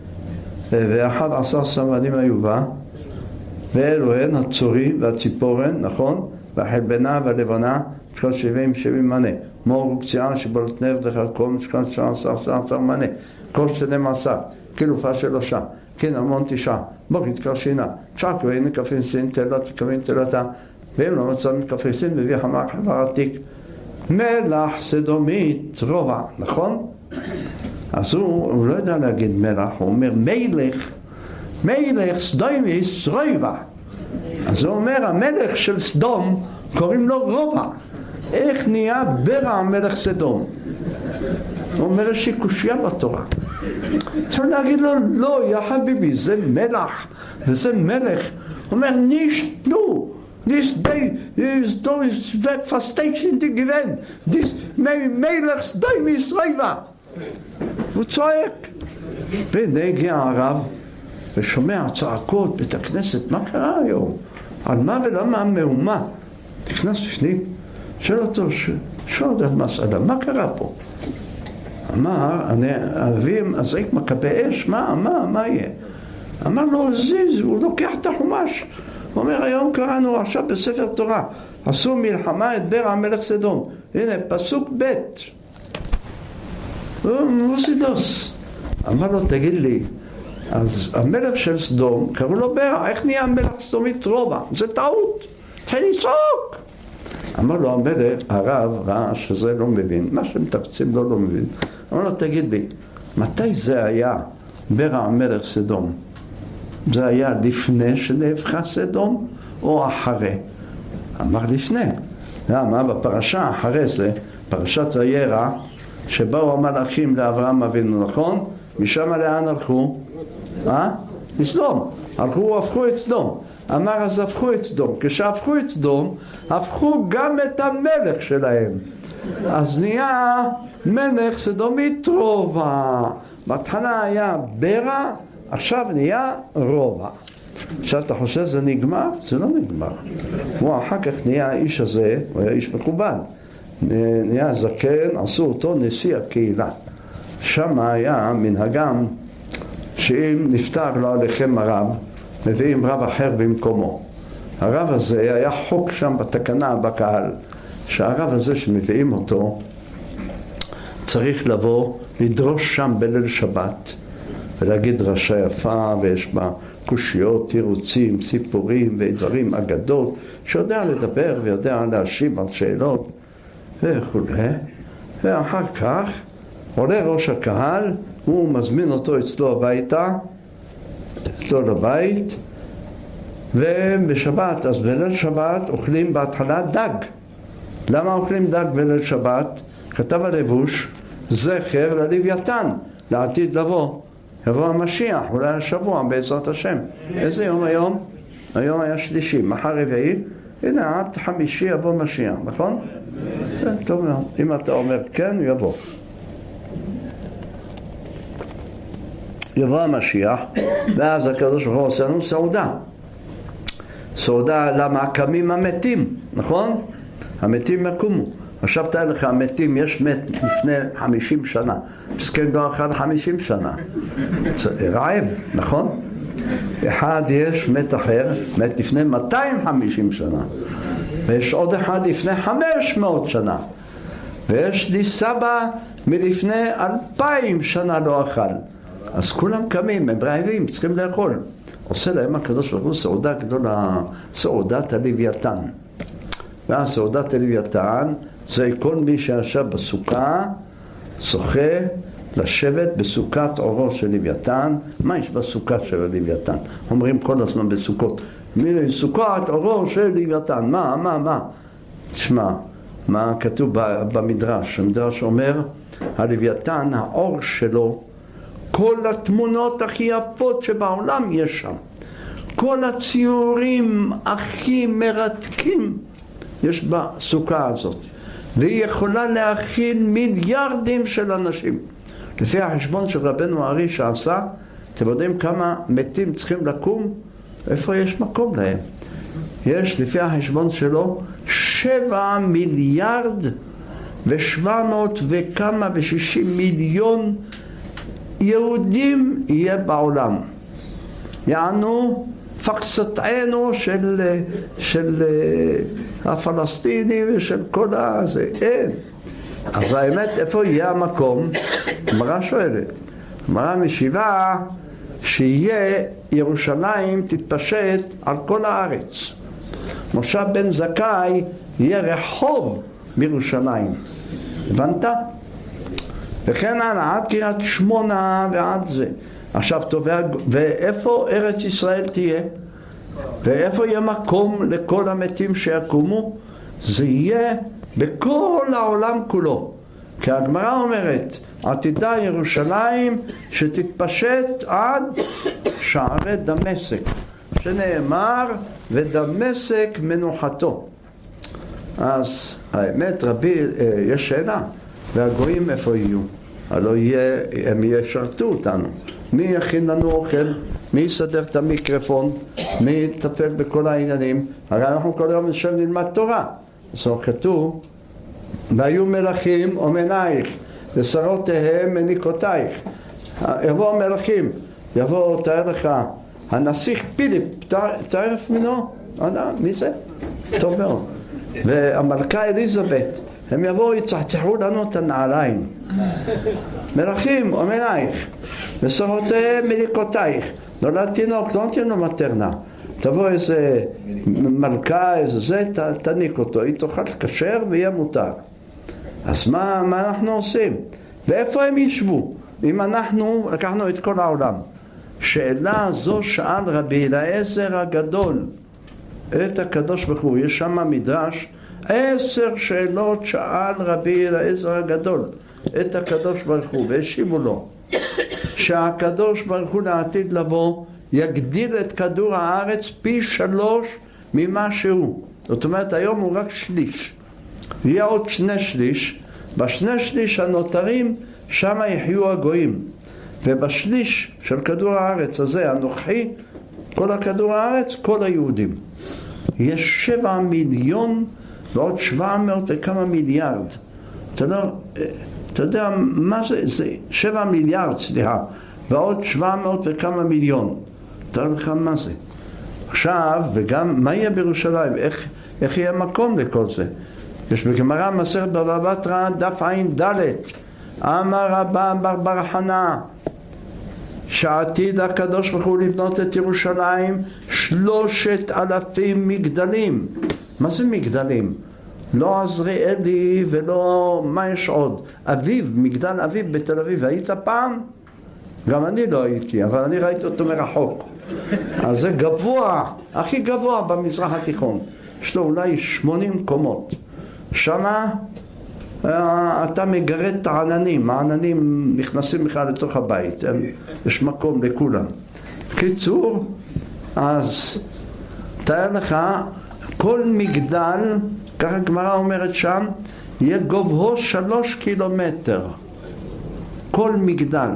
ו11 סמנים היו בה, ואלוהן הצורי והציפורן, נכון? והחלבנה והלבנה, שכל 70 מנה. מור וקציעה שבולת נב וחלקום, שכל 13 מנה. כל 12, קילופה שלושה. כן, המון 9. בוקית קרשינה. צ'ק והנה קפריסין, תלת וקווין תלתה. ואם לא מצא מקפריסין, מביא חמר חבר עתיק. מלח סדומית רובע, נכון? אז הוא לא יודע להגיד מלח, הוא אומר מלך סדומיס רובע. אז הוא אומר, המלך של סדום קוראים לו רובע. איך נהיה ברע מלך סדום? הוא אומר, יש לי קושיה בתורה. צריך להגיד לו, לא, יא חביבי, זה מלח וזה מלך. הוא אומר, nicht du, this day is those fastation to given, this מלך סדומיס רובע. הוא צועק. והנה הגיע הרב ושומע צעקות בית הכנסת, מה קרה היום? על מה ולמה המהומה? נכנס בפנים, שואל אותו, שואל על מסעדה, מה קרה פה? אמר, אני אביהם הזריק מכבי אש, מה יהיה? אמר לו, זיז, הוא לוקח את החומש. הוא אומר, היום קראנו עכשיו בספר תורה, עשו מלחמה את ברע מלך סדום. הנה, פסוק ב' הוא סידוס. אמר לו, תגיד לי, אז המלך של סדום, קראו לו ברע, איך נהיה המלך סדומית רובע? זה טעות, תן לצעוק. אמר לו המלך, הרב ראה שזה לא מבין, מה שמתרצים לא מבין. אמר לו, תגיד לי, מתי זה היה ברע מלך סדום? זה היה לפני שנהפכה סדום או אחרי? אמר לפני. למה? בפרשה אחרי זה, פרשת וירא, שבאו המלאכים לאברהם אבינו, נכון? משם לאן הלכו? לסדום. הלכו, הפכו את סדום. אמר, אז הפכו את סדום. כשהפכו את סדום, הפכו גם את המלך שלהם. אז נהיה מלך סדומית רובע. בהתחלה היה ברע, עכשיו נהיה רובע. עכשיו אתה חושב זה נגמר? זה לא נגמר. הוא אחר כך נהיה האיש הזה, הוא היה איש מכובד. נהיה זקן, עשו אותו נשיא הקהילה. שם היה מנהגם שאם נפטר לו עליכם הרב, מביאים רב אחר במקומו. הרב הזה היה חוק שם בתקנה בקהל, שהרב הזה שמביאים אותו צריך לבוא, לדרוש שם בליל שבת ולהגיד דרשה יפה, ויש בה קושיות, תירוצים, סיפורים ודברים אגדות, שיודע לדבר ויודע להשיב על שאלות וכו'. ואחר כך עולה ראש הקהל, הוא מזמין אותו אצלו הביתה, אצלו לבית, ובשבת, אז בליל שבת אוכלים בהתחלה דג. למה אוכלים דג בליל שבת? כתב הלבוש, זכר ללוויתן, לעתיד לבוא. יבוא המשיח, אולי השבוע בעזרת השם. איזה יום היום? היום היה שלישי, מחר רביעי, הנה עד חמישי יבוא משיח, נכון? טוב מאוד, אם אתה אומר כן, יבוא. יבוא המשיח, ואז הקדוש ברוך הוא עושה לנו סעודה. סעודה למה קמים המתים, נכון? המתים יקומו. עכשיו תאר לך, המתים, יש מת לפני 50 שנה, מסכן לא אכל 50 שנה, רעב, נכון? אחד יש מת אחר, מת לפני 250 שנה, ויש עוד אחד לפני 500 שנה, ויש לי סבא מלפני 2000 שנה לא אכל. אז כולם קמים, הם רעבים, צריכים לאכול. עושה להם הקדוש ברוך הוא סעודה גדולה, סעודת הלוויתן. ואז סעודת הלוויתן זה כל מי שישב בסוכה זוכה לשבת בסוכת אורו של לוויתן. מה יש בסוכה של הלוויתן? אומרים כל הזמן בסוכות, סוכת אורו של לוויתן. מה? תשמע, מה כתוב במדרש? המדרש אומר, הלוויתן, האור שלו, כל התמונות הכי יפות שבעולם יש שם. כל הציורים הכי מרתקים יש בסוכה הזאת. והיא יכולה להכיל מיליארדים של אנשים. לפי החשבון של רבנו הארי שעשה, אתם יודעים כמה מתים צריכים לקום? איפה יש מקום להם? יש לפי החשבון שלו 7 מיליארד ו700 וכמה ו60 מיליון יהודים יהיה בעולם. יענו פקסותינו של הפלסטינים ושל כל הזה. אין. אז האמת, איפה יהיה המקום? גמרא שואלת. גמרא משיבה שיהיה ירושלים תתפשט על כל הארץ. משה בן זכאי יהיה רחוב בירושלים. הבנת? וכן הלאה, עד קריית שמונה ועד זה. עכשיו טוב, ואיפה ארץ ישראל תהיה? ואיפה יהיה מקום לכל המתים שיקומו? זה יהיה בכל העולם כולו. כי הגמרא אומרת, עתידה ירושלים שתתפשט עד שערי דמשק, שנאמר ודמשק מנוחתו. אז האמת רבי, יש שאלה, והגויים איפה יהיו? הלא הם ישרתו אותנו. מי יכין לנו אוכל? מי יסדר את המיקרופון? מי יטפל בכל העניינים? הרי אנחנו כל יום נלמד תורה. אז כתוב, והיו מלכים אומנייך ושרותיהם מניקותייך. יבוא המלכים, יבוא, תאר לך, הנסיך פיליפ, תערף מינו? מי זה? טוב מאוד. והמלכה אליזבת, הם יבואו, יצחצחו לנו את הנעליים. מלכים אומנייך ושרותיהם מניקותייך. נולד תינוק, לא נותנים לו מטרנה. תבוא איזה מלכה, איזה זה, תניק אותו, היא תאכל כשר ויהיה מותר. אז מה אנחנו עושים? ואיפה הם ישבו? אם אנחנו לקחנו את כל העולם. שאלה זו שאל רבי אליעזר הגדול את הקדוש ברוך הוא. יש שם מדרש, 10 שאלות שאל רבי אליעזר הגדול את הקדוש ברוך הוא, והשיבו לו שהקדוש ברוך הוא לעתיד לבוא יגדיל את כדור הארץ פי 3 ממה שהוא. זאת אומרת, היום הוא רק שליש, יהיה עוד 2/3. ב2/3 הנותרים שם יחיו הגויים, ובשליש של כדור הארץ הזה הנוכחי, כל הכדור הארץ, כל היהודים. יש 7 מיליון ועוד 700 וכמה מיליארד. אתה יודע מה זה? זה 7 מיליארד, סליחה, ועוד 700 וכמה מיליון. תראה לך מה זה. עכשיו, וגם מה יהיה בירושלים? איך יהיה מקום לכל זה? יש בגמרא מסכת בבא בתרא דף ע"ד, אמר רבא בר חנא שעתיד הקדוש ברוך הוא לבנות את ירושלים 3,000 מגדלים. מה זה מגדלים? לא עזריאלי ולא מה יש עוד? אביב, מגדל אביב בתל אביב. היית פעם? גם אני לא הייתי, אבל אני ראיתי אותו מרחוק. אז זה גבוה, הכי גבוה במזרח התיכון. יש לו אולי 80 קומות. שמה אתה מגרד את העננים, העננים נכנסים בכלל לתוך הבית, יש מקום לכולם. קיצור, אז תאר לך, כל מגדל, ככה הגמרא אומרת שם, יהיה גובהו 3 קילומטר. כל מגדל.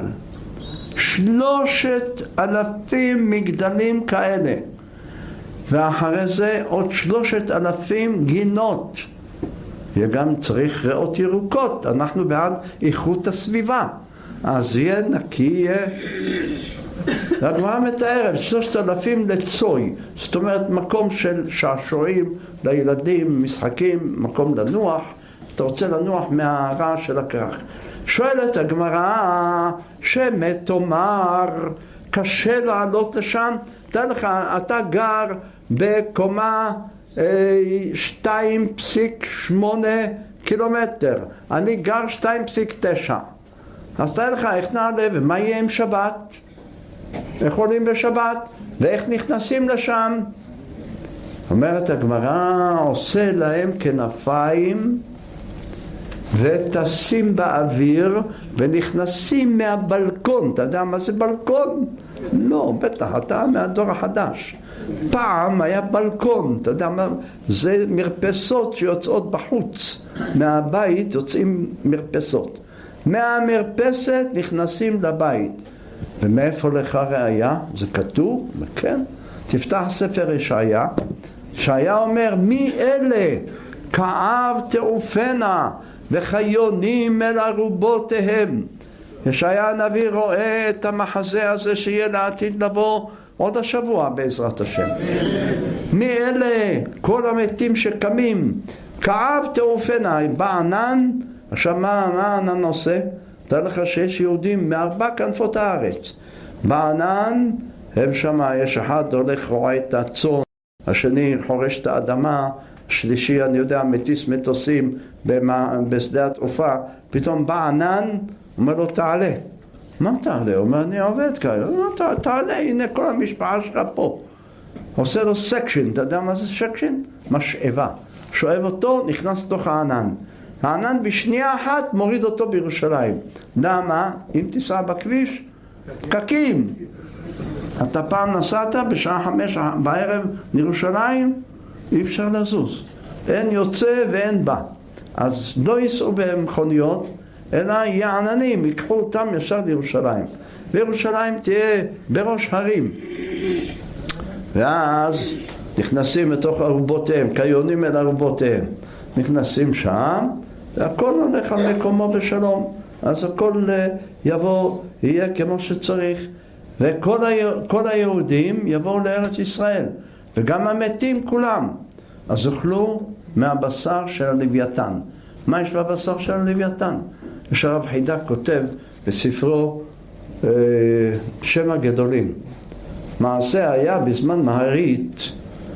3,000 מגדלים כאלה. ואחרי זה עוד 3,000 גינות. וגם צריך ריאות ירוקות, אנחנו בעד איכות הסביבה. אז יהיה נקי, יהיה... והגמרא מתארת 3,000 לצוי, זאת אומרת מקום של שעשועים לילדים, משחקים, מקום לנוח. אתה רוצה לנוח מהרעש של הכרך. שואלת הגמרא, שמת תאמר, קשה לעלות לשם? תראה לך, אתה גר בקומה 2.8 קילומטר, אני גר 2.9. אז תראה לך, איך נעלה ומה יהיה עם שבת? איך עולים בשבת? ואיך נכנסים לשם? אומרת הגמרא, עושה להם כנפיים וטסים באוויר ונכנסים מהבלקון. אתה יודע מה זה בלקון? לא, בטח, אתה מהדור החדש. פעם היה בלקון, אתה יודע מה? זה מרפסות שיוצאות בחוץ. מהבית יוצאים מרפסות. מהמרפסת נכנסים לבית. ומאיפה לך ראיה? זה כתוב? כן. תפתח ספר ישעיה. ישעיה אומר, מי אלה? כאב תעופנה וחיונים אל ארובותיהם. ישעיה הנביא רואה את המחזה הזה שיהיה לעתיד לבוא עוד השבוע בעזרת השם. מי אלה? כל המתים שקמים. כאב תעופנה, בענן. עכשיו מה הענן עושה? תראה לך שיש יהודים מ4 כנפות הארץ. בענן הם שמה, יש אחד הולך רואה את הצאן, השני חורש את האדמה, השלישי אני יודע מטיס מטוסים בשדה התעופה. פתאום בענן אומר לו תעלה. מה תעלה? הוא אומר אני עובד כאלה. הוא אומר תעלה, הנה כל המשפחה שלך פה. עושה לו סקשן. אתה יודע מה זה סקשן? משאבה. שואב אותו, נכנס לתוך הענן. הענן בשנייה אחת מוריד אותו בירושלים. למה? אם תיסע בכביש, פקקים. אתה פעם נסעת בשעה 5 בערב לירושלים, אי אפשר לזוז. אין יוצא ואין בא. אז לא ייסעו במכוניות, אלא יהיה עננים, ייקחו אותם ישר לירושלים. וירושלים תהיה בראש הרים. ואז נכנסים לתוך ארובותיהם, קיונים אל ארובותיהם. נכנסים שם, והכל הולך על מקומו בשלום. אז הכל יבוא, יהיה כמו שצריך. וכל היהודים יבואו לארץ ישראל. וגם המתים כולם. אז אוכלו מהבשר של הלוויתן. מה יש בבשר של הלוויתן? יש הרב חידק כותב בספרו שם הגדולים. מעשה היה בזמן מהרית.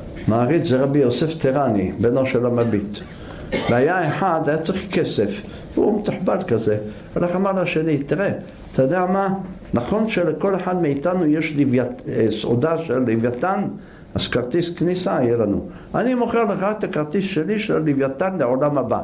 מהרית זה רבי יוסף טרני, בנו של המביט. והיה אחד, היה צריך כסף. הוא מתחבל כזה. הלך אמר לשני, תראה, אתה יודע מה? נכון שלכל אחד מאיתנו יש סעודה של לוויתן, אז כרטיס כניסה יהיה לנו. אני מוכר לך את הכרטיס שלי של לוויתן לעולם הבא.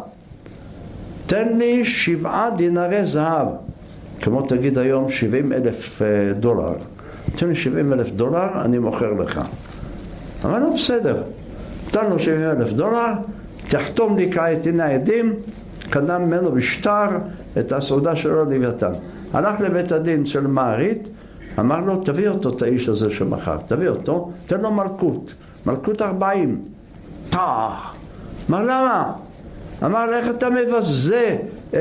תן לי 7 דינרי זהב, כמו תגיד היום 70,000 דולר. תן לי 70,000 דולר, אני מוכר לך. אבל לא בסדר. תן לו 70,000 דולר, תחתום לי כעת הנה העדים, קנה ממנו בשטר את הסעודה שלו לוויתן. הלך לבית הדין של מערית, אמר לו, תביא אותו את האיש הזה שמחר, תביא אותו, תן לו מלכות, מלכות 40. אמר למה? אמר, איך אתה מבזה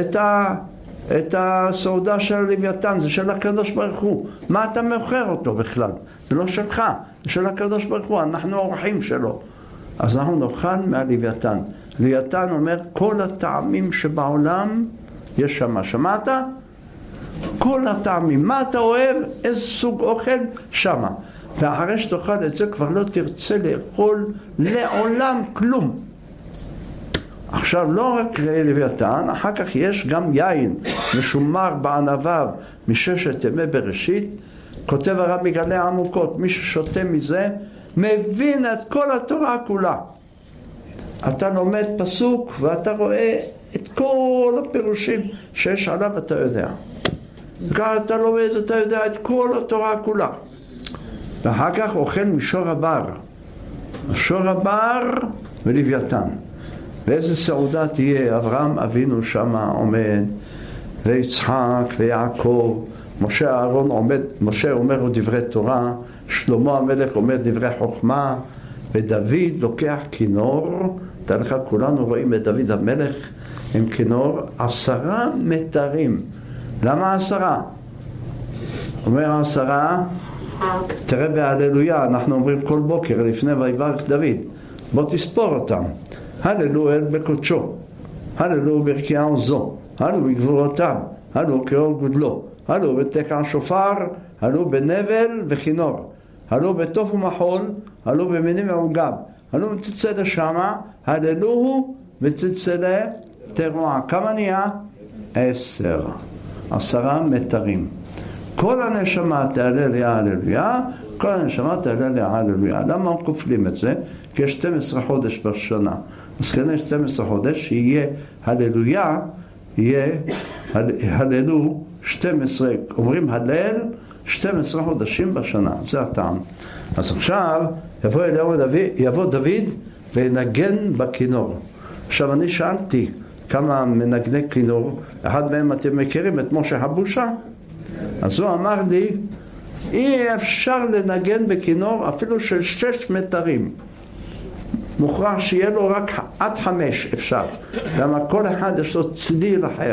את הסעודה של לוויתן, זה של הקדוש ברוך הוא. מה אתה מוכר אותו בכלל? זה לא שלך, זה של הקדוש ברוך הוא, אנחנו אורחים שלו. אז אנחנו נאכל מהלוויתן. לוויתן אומר, כל הטעמים שבעולם יש שם. שמעת? כל הטעמים. מה אתה אוהב? איזה סוג אוכל? שמה. ואחרי שתאכל את זה כבר לא תרצה לאכול לעולם כלום. עכשיו לא רק לוויתן, אחר כך יש גם יין משומר בענביו מששת ימי בראשית. כותב הרב מגלי העמוקות, מי ששותה מזה מבין את כל התורה כולה. אתה לומד פסוק ואתה רואה את כל הפירושים שיש עליו, אתה יודע. וכך אתה לומד, אתה יודע את כל התורה כולה. ואחר כך אוכל משור הבר. משור הבר ולוויתן. ואיזה סעודה תהיה? אברהם אבינו שם עומד, ויצחק ויעקב, משה אהרון עומד, משה אומר דברי תורה, שלמה המלך אומר דברי חוכמה, ודוד לוקח כינור. תראה לך, כולנו רואים את דוד המלך עם כינור, 10 מטרים. למה 10? אומר 10, תראה בהללויה, אנחנו אומרים כל בוקר לפני ויברך דוד, בוא תספור אותם. הללו אל בקודשו, הללו ברכייה עוזו, הללו בגבורותיו, הללו כאור גודלו, הללו בתקע שופר, הללו בנבל וכינור, הללו בתוף ומחול, הללו במינים ועוגב, הללו מצלצל לשמה, הללו הוא מצלצל תרועה. כמה נהיה? 10. 10 מטרים. כל הנשמה תעלה להללויה, כל הנשמה תעלה להללויה. למה הם כופלים את זה? כי יש 12 חודש בשנה. אז כנראה 12 חודש יהיה הללויה, יהיה הללו 12, אומרים הלל 12 חודשים בשנה. זה הטעם. אז עכשיו יבוא דוד וינגן בכינור. עכשיו אני שאלתי כמה מנגני כינור, אחד מהם אתם מכירים את משה הבושה? אז הוא אמר לי, אי אפשר לנגן בכינור אפילו של 6 מטרים. מוכרח שיהיה לו רק עד 5 אפשר. למה כל אחד יש לו צליל אחר.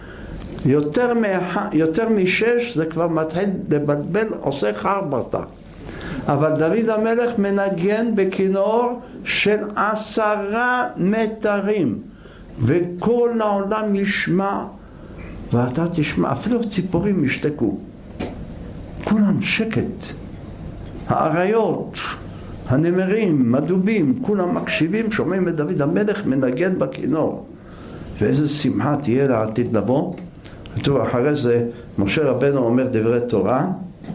יותר מ6 זה כבר מתחיל לבלבל, עושה חרבטה. אבל דוד המלך מנגן בכינור של 10 מטרים. וכל העולם ישמע, ואתה תשמע, אפילו ציפורים ישתקו. כולם שקט. האריות, הנמרים, מדובים, כולם מקשיבים, שומעים את דוד המלך מנגן בכינור. ואיזה שמחה תהיה לעתיד לבוא. כתוב אחרי זה, משה רבנו אומר דברי תורה,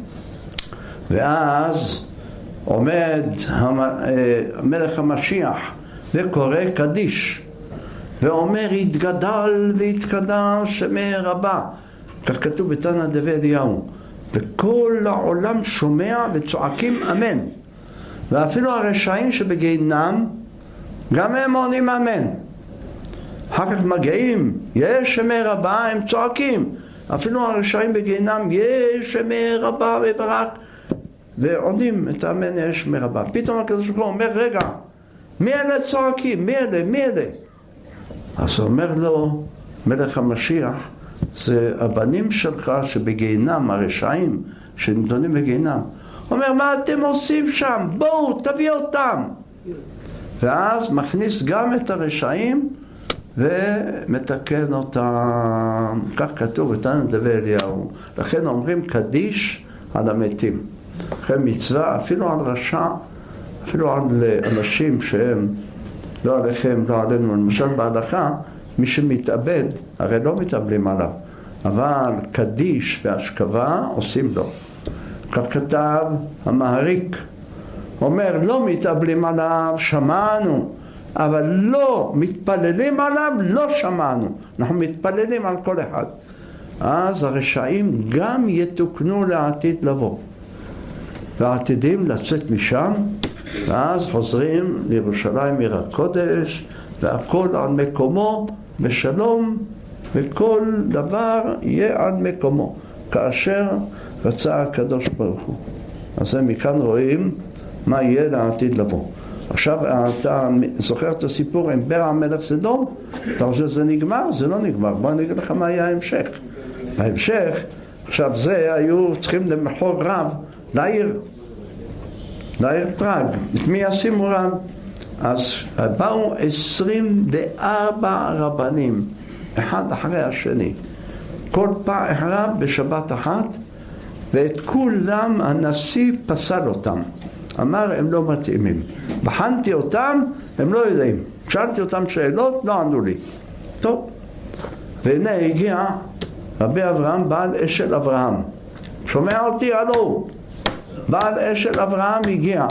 ואז עומד המלך המשיח וקורא קדיש, ואומר יתגדל ויתקדש שמי רבה. כך כתוב בתנא דבי אליהו. וכל העולם שומע וצועקים אמן. ואפילו הרשעים שבגיהינום, גם הם עונים אמן. אחר כך מגיעים, יש שמי רבה, הם צועקים. אפילו הרשעים בגיהינום, יש שמי רבה וברך. ועונים את האמן, יש שמי רבה. פתאום הקדוש ברוך הוא אומר, רגע, מי אלה צועקים? מי אלה? אז אומר לו מלך המשיח, זה הבנים שלך שבגיהינום, הרשעים שנדונים בגיהינום. אומר, מה אתם עושים שם? בואו, תביא אותם. ואז מכניס גם את הרשעים ומתקן אותם. כך כתוב בתנא דבי אליהו. לכן אומרים קדיש על המתים. לכן מצווה אפילו על רשע, אפילו על אנשים שהם לא עליכם, לא עלינו. למשל בהלכה מי שמתאבד, הרי לא מתאבלים עליו, אבל קדיש והשכבה עושים לו. כך כתב המעריק, אומר לא מתאבלים עליו, שמענו, אבל לא מתפללים עליו, לא שמענו. אנחנו מתפללים על כל אחד. אז הרשעים גם יתוקנו לעתיד לבוא. ועתידים לצאת משם, ואז חוזרים לירושלים עיר הקודש, והכל על מקומו בשלום, וכל דבר יהיה על מקומו, כאשר רצה הקדוש ברוך הוא. אז מכאן רואים מה יהיה לעתיד לבוא. עכשיו אתה זוכר את הסיפור עם ברע מלך סדום? אתה חושב שזה נגמר? זה לא נגמר. בוא אני אגיד לך מה היה ההמשך. ההמשך, עכשיו זה היו צריכים למחור רב לעיר פראג. את מי ישימו רב? אז באו 24 רבנים, אחד אחרי השני. כל פעם רב בשבת אחת, ואת כולם הנשיא פסל אותם. אמר, הם לא מתאימים. בחנתי אותם, הם לא יודעים. שאלתי אותם שאלות, לא ענו לי. טוב. והנה הגיע רבי אברהם, בעל אשל אברהם. שומע אותי? הלו. בעל אשל אברהם הגיע.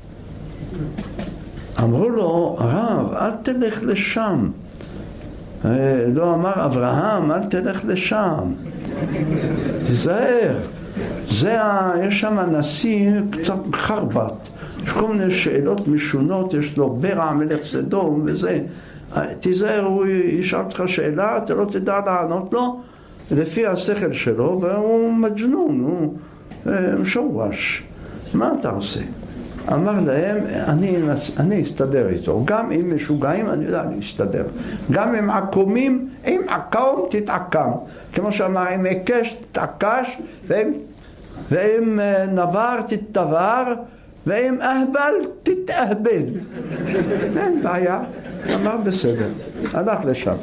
אמרו לו, הרב, אל תלך לשם. לא אמר אברהם, אל תלך לשם. תיזהר. יש שם נשיא קצת חרבת. יש כל מיני שאלות משונות, יש לו ברע מלך סדום וזה. תיזהר, הוא ישאל אותך שאלה, אתה לא תדע לענות לו, לפי השכל שלו, והוא מג'נון, הוא משורש. מה אתה עושה? אמר להם, אני אסתדר איתו. גם אם משוגעים, אני יודע להסתדר. גם אם עקומים, אם עקום, תתעקם. כמו שאמר, אם עקש, תתעקש, ואם נבר, תתבר, ואם אהבל, תתאהבל. אין בעיה. אמר בסדר. הלך לשם.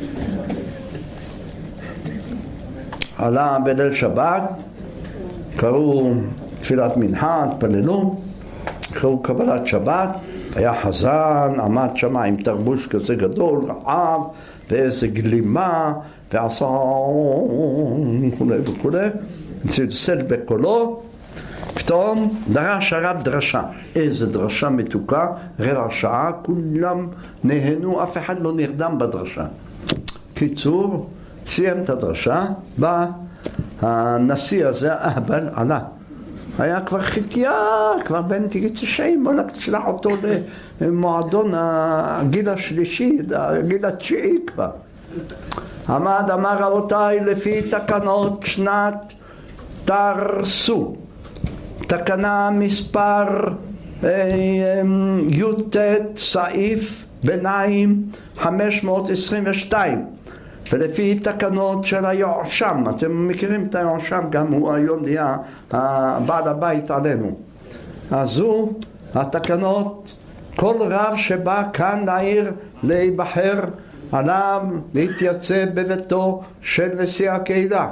עלה בליל שבת, קראו תפילת מנחה, התפללו, קראו קבלת שבת, היה חזן, עמד שם עם תרבוש כזה גדול, רחב, ואיזה גלימה, ועשה וכו' וכו', צלצל בקולו, פתאום דרש הרב דרשה, איזה דרשה מתוקה, רבע שעה, כולם נהנו, אף אחד לא נרדם בדרשה. קיצור, סיים את הדרשה, בא הנשיא הזה, אבל עלה. היה כבר חתיה, כבר בן 90, בוא תשלח אותו למועדון הגיל השלישי, הגיל התשיעי כבר. עמד, אמר רבותיי, לפי תקנות שנת תרסו, תקנה מספר י"ט סעיף ביניים 522, ולפי תקנות של היועשם, אתם מכירים את היועשם, גם הוא היום נהיה בעל הבית עלינו. אז הוא, התקנות, כל רב שבא כאן לעיר להיבחר, עליו להתייצב בביתו של נשיא הקהילה,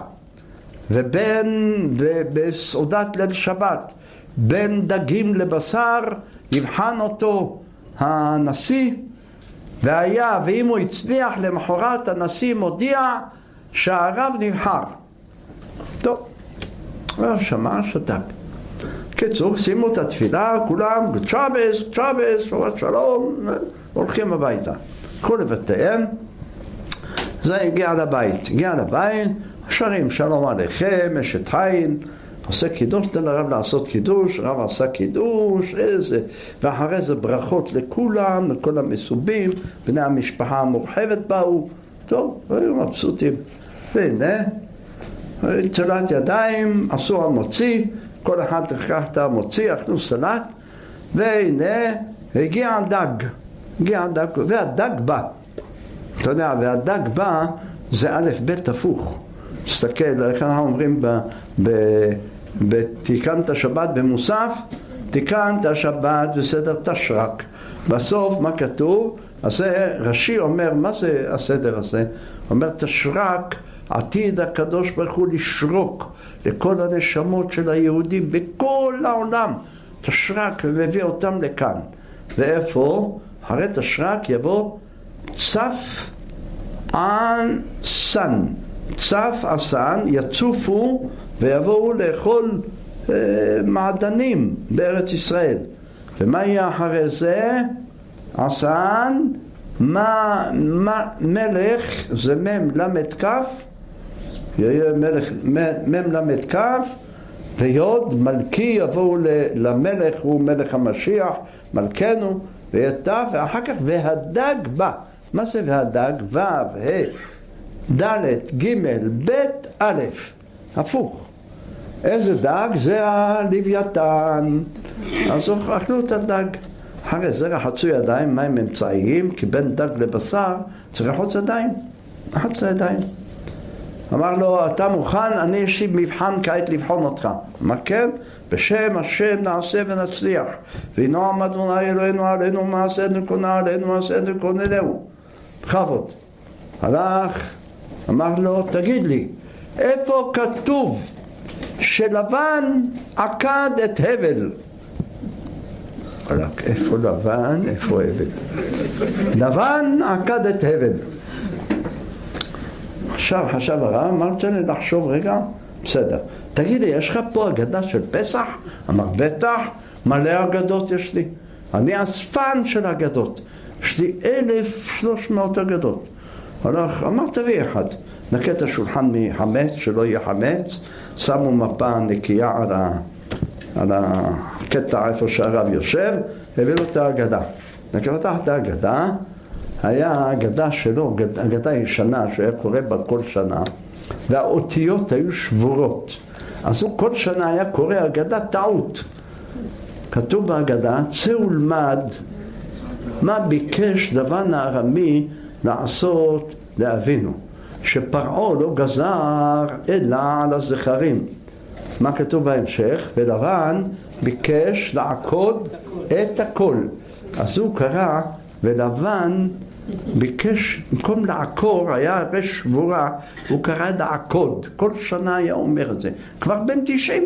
בסעודת ליל שבת, בין דגים לבשר, יבחן אותו הנשיא, ואם הוא הצליח למחרת, הנשיא מודיע שהרב נבחר. טוב, שמע, שתק. קיצור, שימו את התפילה, כולם, צ'אבס, שבת שלום, הולכים הביתה. קחו לבתיהם, זה הגיע לבית, שרים שלום עליכם, אשת חיל, עושה קידוש, תן לרב לעשות קידוש, רב עשה קידוש, איזה, ואחרי זה ברכות לכולם, לכל המסובים, בני המשפחה המורחבת באו, טוב, היו מבסוטים. והנה, צלת ידיים, עשו המוציא, כל אחד לקח את המוציא, אכלו סלט, והנה, הגיע הדג, והדג בא. אתה יודע, והדג בא, זה א' ב' הפוך. תסתכל, איך אנחנו אומרים תיקנת השבת במוסף, תיקנת השבת בסדר תשרק. בסוף מה כתוב? אז רש"י אומר, מה זה הסדר הזה? אומר תשרק, עתיד הקדוש ברוך הוא לשרוק לכל הנשמות של היהודים בכל העולם. תשרק ומביא אותם לכאן. ואיפה? אחרי תשרק יבוא צף ען סן, צף עשן, יצופו ויבואו לאכול מעדנים בארץ ישראל. ומה יהיה אחרי זה? עשן, מלך, זה מם למד כף, יהיה מלך, מם למד כף, ויוד מלכי יבואו למלך, הוא מלך המשיח, מלכנו, ויתף, ואחר כך והדג בא. מה זה והדג? ו' ה' ד' ג' ב' א', הפוך. איזה דג? זה הלוויתן. אז אכלו את הדג. אחרי זה רחצו ידיים, מים אמצעיים, כי בין דג לבשר צריך לחוץ ידיים. לחוץ ידיים. אמר לו, אתה מוכן? אני יש לי מבחן כעת לבחון אותך. אמר כן? בשם השם נעשה ונצליח. ונועם אדוני אלוהינו עלינו מעשינו קונה עלינו מעשינו קוננו. בכבוד. הלך, אמר לו, תגיד לי, איפה כתוב שלבן עקד את הבל? רק איפה לבן, איפה הבל? לבן עקד את הבל. חשב הרב, אמרת לי לחשוב רגע, בסדר. תגיד לי, יש לך פה אגדה של פסח? אמר, בטח, מלא אגדות יש לי. אני אספן של אגדות. יש לי 1,300 אגדות. אמר, תביא אחד. נקה את השולחן מחמץ, שלא יהיה חמץ. שמו מפה נקייה על הקטע איפה שהרב יושב, הביא לו את האגדה. נקרא את האגדה. היה אגדה שלו, אגדה ישנה שהיה קורא בה כל שנה, והאותיות היו שבורות. אז הוא כל שנה היה קורא אגדה טעות. כתוב באגדה, צא ולמד מה ביקש לבן הארמי לעשות לאבינו, שפרעה לא גזר אלא על הזכרים. מה כתוב בהמשך? ולבן ביקש לעקוד את הכל. אז הוא קרא ולבן ביקש, במקום לעקור, היה רש שבורה, הוא קרא לעקוד. כל שנה היה אומר את זה. כבר בן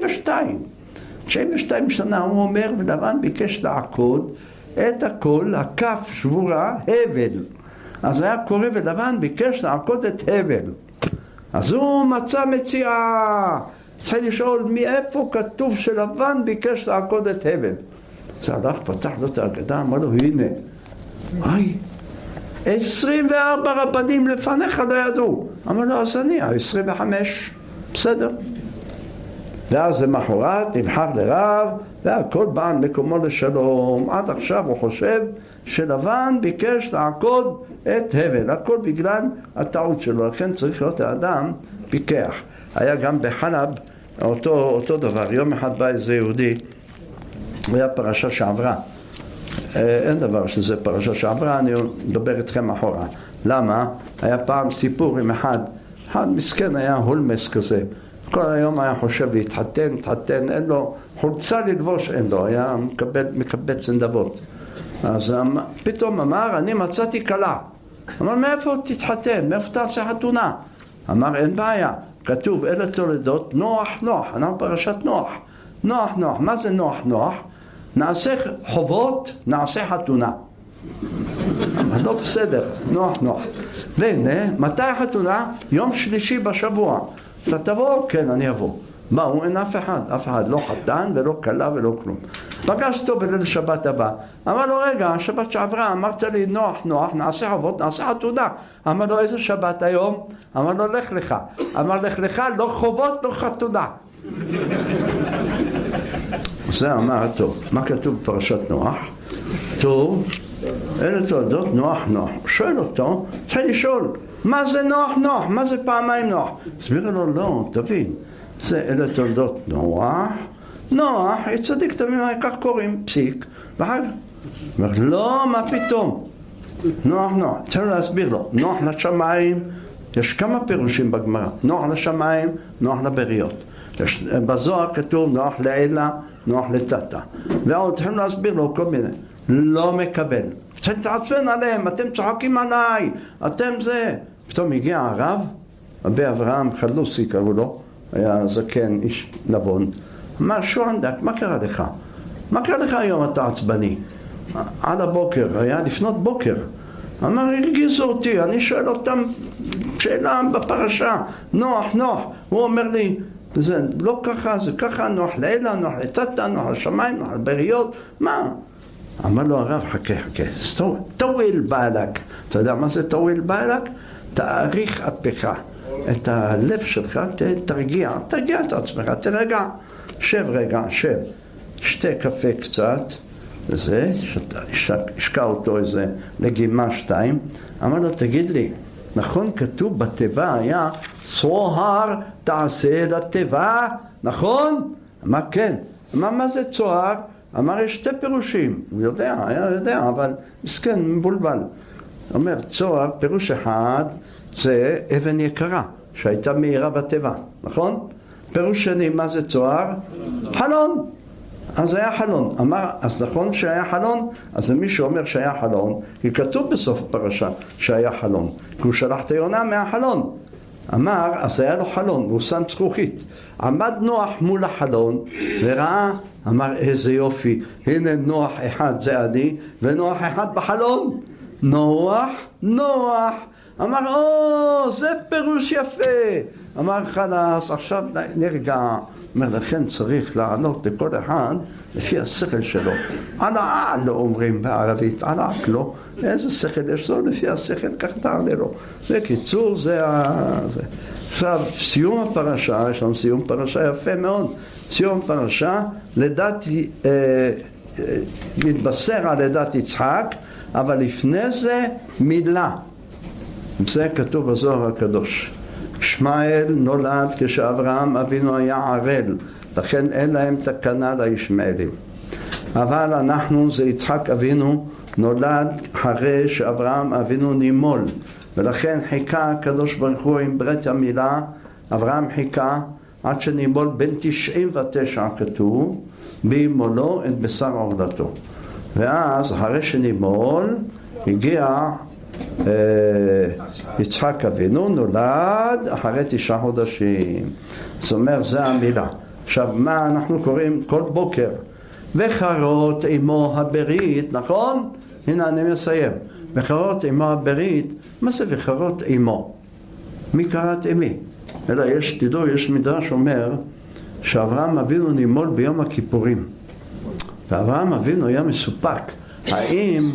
92 שנה הוא אומר, ולבן ביקש לעקוד את הכל, הכף שבורה, הבל. אז היה קורא ולבן ביקש לעקוד את הבל. אז הוא מצא מציאה. צריך לשאול מאיפה כתוב שלבן ביקש לעקוד את הבל. זה הלך, פתח לו את האגדה, אמר לו, הנה. 24 רבנים לפניך לא ידעו. אמר לו, אז אני, 25, בסדר. ואז למחרת נבחר לרב, והכל בא מקומו לשלום. עד עכשיו הוא חושב שלבן ביקש לעקוד את הבל. הכל בגלל הטעות שלו, לכן צריך להיות האדם פיקח. היה גם בחלב אותו דבר. יום אחד בא איזה יהודי, היה פרשה שעברה. אין דבר שזה פרשה שעברה, אני מדבר איתכם אחורה. למה? היה פעם סיפור עם אחד מסכן, היה הולמס כזה. כל היום היה חושב להתחתן, אין לו חולצה ללבוש, אין לו, היה מקבץ נדבות. אז פתאום אמר, אני מצאתי כלה. אמר, מאיפה תתחתן? מאיפה תעשה חתונה? אמר, אין בעיה. כתוב, אלה תולדות נוח, אנחנו פרשת נוח. מה זה נוח? נעשה חובות, נעשה חתונה. לא בסדר, נוח. והנה, מתי החתונה? יום שלישי בשבוע. אתה תבוא? כן, אני אבוא. באו, אין אף אחד, לא חתן ולא כלה ולא כלום. פגש אותו בליל שבת הבא. אמר לו, רגע, שבת שעברה, אמרת לי נוח, נעשה חובות, נעשה חתונה. אמר לו, איזה שבת היום? אמר לו, לך לך. אמר לך, לא חובות, לא חתונה. זה אמר, טוב, מה כתוב בפרשת נוח? טוב, אלה תולדות נוח. שואל אותו, צריך לשאול, מה זה נוח? מה זה פעמיים נוח? הסביר לו, לא, תבין, זה אלה תולדות נוח, צדיק תמיד, כך קוראים, פסיק, ואחר כך, לא, מה פתאום? נוח, צריך להסביר לו, נוח לשמיים, יש כמה פירושים בגמרא, נוח לשמיים, נוח לבריות. בזוהר כתוב נוח לאלה, נוח לטאטה. ועוד צריכים להסביר לו כל מיני. לא מקבל. צריך להתעצבן עליהם, אתם צוחקים עליי, אתם זה. פתאום הגיע הרב, רבי אברהם חלוסי קראו לו, היה זקן, איש נבון. אמר, שואנדק, מה קרה לך? מה קרה לך היום אתה עצבני? עד הבוקר, היה לפנות בוקר. אמר, הרגיזו אותי, אני שואל אותם שאלה בפרשה, נוח, הוא אומר לי, זה לא ככה, זה ככה, נוח לאלה, נוח לצאתה, נוח לשמיים, נוח לבריות, מה? אמר לו הרב, חכה, תוויל בעלק. אתה יודע מה זה תוויל בעלק? תאריך אפך, את הלב שלך, תרגיע את עצמך, תרגע, שב, שתה קפה קצת, וזה, השקע אותו איזה לגימה 2, אמר לו, תגיד לי, נכון כתוב בתיבה היה, צוהר תעשה לתיבה, נכון? אמר כן. אמר מה זה צוהר? אמר יש 2 פירושים, הוא יודע, אבל מסכן, מבולבל. אומר, צוהר, פירוש אחד, זה אבן יקרה, שהייתה מהירה בתיבה, נכון? פירוש שני, מה זה צוהר? חלון. אז היה חלון. אמר, אז נכון שהיה חלון? אז מי שאומר שהיה חלון, כי כתוב בסוף הפרשה שהיה חלון, כי הוא שלח את יונה מהחלון. אמר, אז היה לו חלון, והוא שם זכוכית. עמד נוח מול החלון וראה, אמר איזה יופי, הנה נוח אחד זה אני, ונוח אחד בחלון. נוח. אמר, זה פירוש יפה. אמר, חלאס, עכשיו נרגע. אומר, לכן צריך לענות לכל אחד לפי השכל שלו. על העל אומרים בערבית, על העקלו. איזה שכל יש לו? לפי השכל כך תענה לו. בקיצור, זה. עכשיו, סיום הפרשה, יש לנו סיום פרשה יפה מאוד. סיום פרשה, לדעתי, מתבשר על לידת יצחק, אבל לפני זה מילה. זה כתוב בזוהר הקדוש. ישמעאל נולד כשאברהם אבינו היה ערל, לכן אין להם תקנה לישמעאלים. אבל אנחנו, זה יצחק אבינו, נולד אחרי שאברהם אבינו נימול, ולכן חיכה הקדוש ברוך הוא עם ברית המילה. אברהם חיכה עד שנימול בן 99 כתוב, בימולו את בשר עורלתו. ואז אחרי שנימול הגיע יצחק אבינו, נולד אחרי 9 חודשים. זאת אומרת, זה המילה. עכשיו, מה אנחנו קוראים כל בוקר? וחרות עמו הברית, נכון? הנה אני מסיים. וחרות עמו הברית, מה זה וחרות עמו? מי קראת עמי? אלא תדעו, יש מדרש אומר שאברהם אבינו נימול ביום הכיפורים. ואברהם אבינו היה מסופק. האם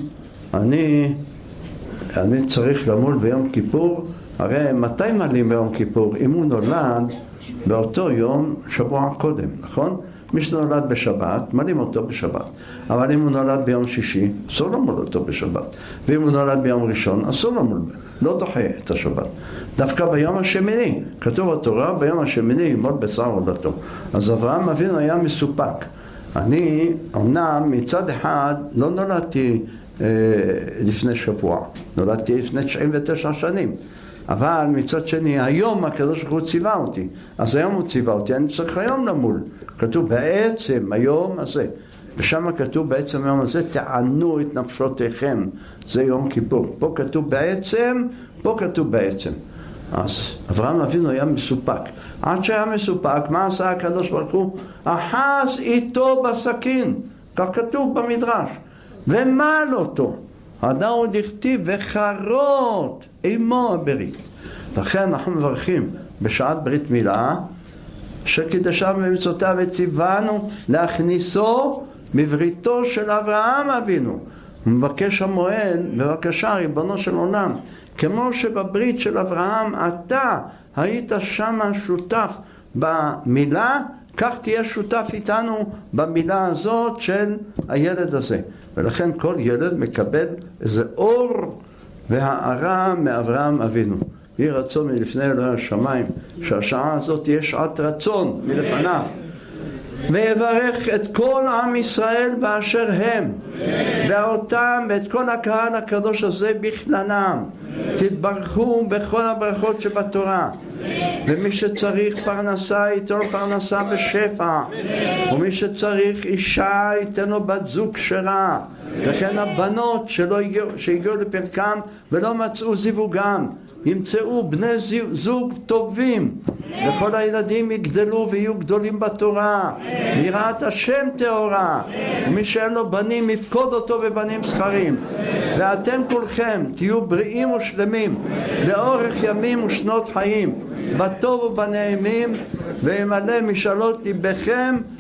אני צריך למול ביום כיפור? הרי מתי מלים ביום כיפור? אם הוא נולד באותו יום שבוע קודם, נכון? מי שנולד בשבת, מלים אותו בשבת. אבל אם הוא נולד ביום שישי, אסור למול אותו בשבת. ואם הוא נולד ביום ראשון, אסור למול, לא דוחה את השבת. דווקא ביום השמיני, כתוב בתורה, ביום השמיני ימול בשר עורלתו. אז אברהם אבינו היה מסופק. אני, אומנם מצד אחד, לא נולדתי לפני שבוע, נולדתי לפני 99 שנים, אבל מצד שני היום הקדוש ברוך הוא ציווה אותי, אז היום הוא ציווה אותי, אני צריך היום למול. כתוב בעצם היום הזה, ושם כתוב בעצם היום הזה תענו את נפשותיכם, זה יום כיפור. פה כתוב בעצם, פה כתוב בעצם. אז אברהם אבינו היה מסופק. עד שהיה מסופק, מה עשה הקדוש ברוך הוא? אחז איתו בסכין, כך כתוב במדרש, ומל אותו. הדאו דכתיב וחרות עמו הברית. לכן אנחנו מברכים בשעת ברית מילה, שקידשנו במצוותיו וציוונו להכניסו מבריתו של אברהם אבינו. מבקש המועל, בבקשה ריבונו של עולם, כמו שבברית של אברהם אתה היית שם שותף במילה, כך תהיה שותף איתנו במילה הזאת של הילד הזה. ולכן כל ילד מקבל איזה אור והארה מאברהם אבינו. יהי רצון מלפני אלוהי השמיים שהשעה הזאת תהיה שעת רצון מלפניו, ויברך את כל עם ישראל באשר הם, ואותם ואת כל הקהל הקדוש הזה בכללם. תתברכו בכל הברכות שבתורה, ומי שצריך פרנסה ייתן לו פרנסה בשפע, ומי שצריך אישה ייתן לו בת זוג כשרה, וכן הבנות שהגיעו לפרקם ולא מצאו זיווגם, ימצאו בני זוג טובים, וכל הילדים יגדלו ויהיו גדולים בתורה, יראת השם טהורה, ומי שאין לו בנים יפקוד אותו בבנים זכרים. ואתם כולכם תהיו בריאים ושלמים לאורך ימים ושנות חיים, בטוב ובנעימים, וימלא משאלות ליבכם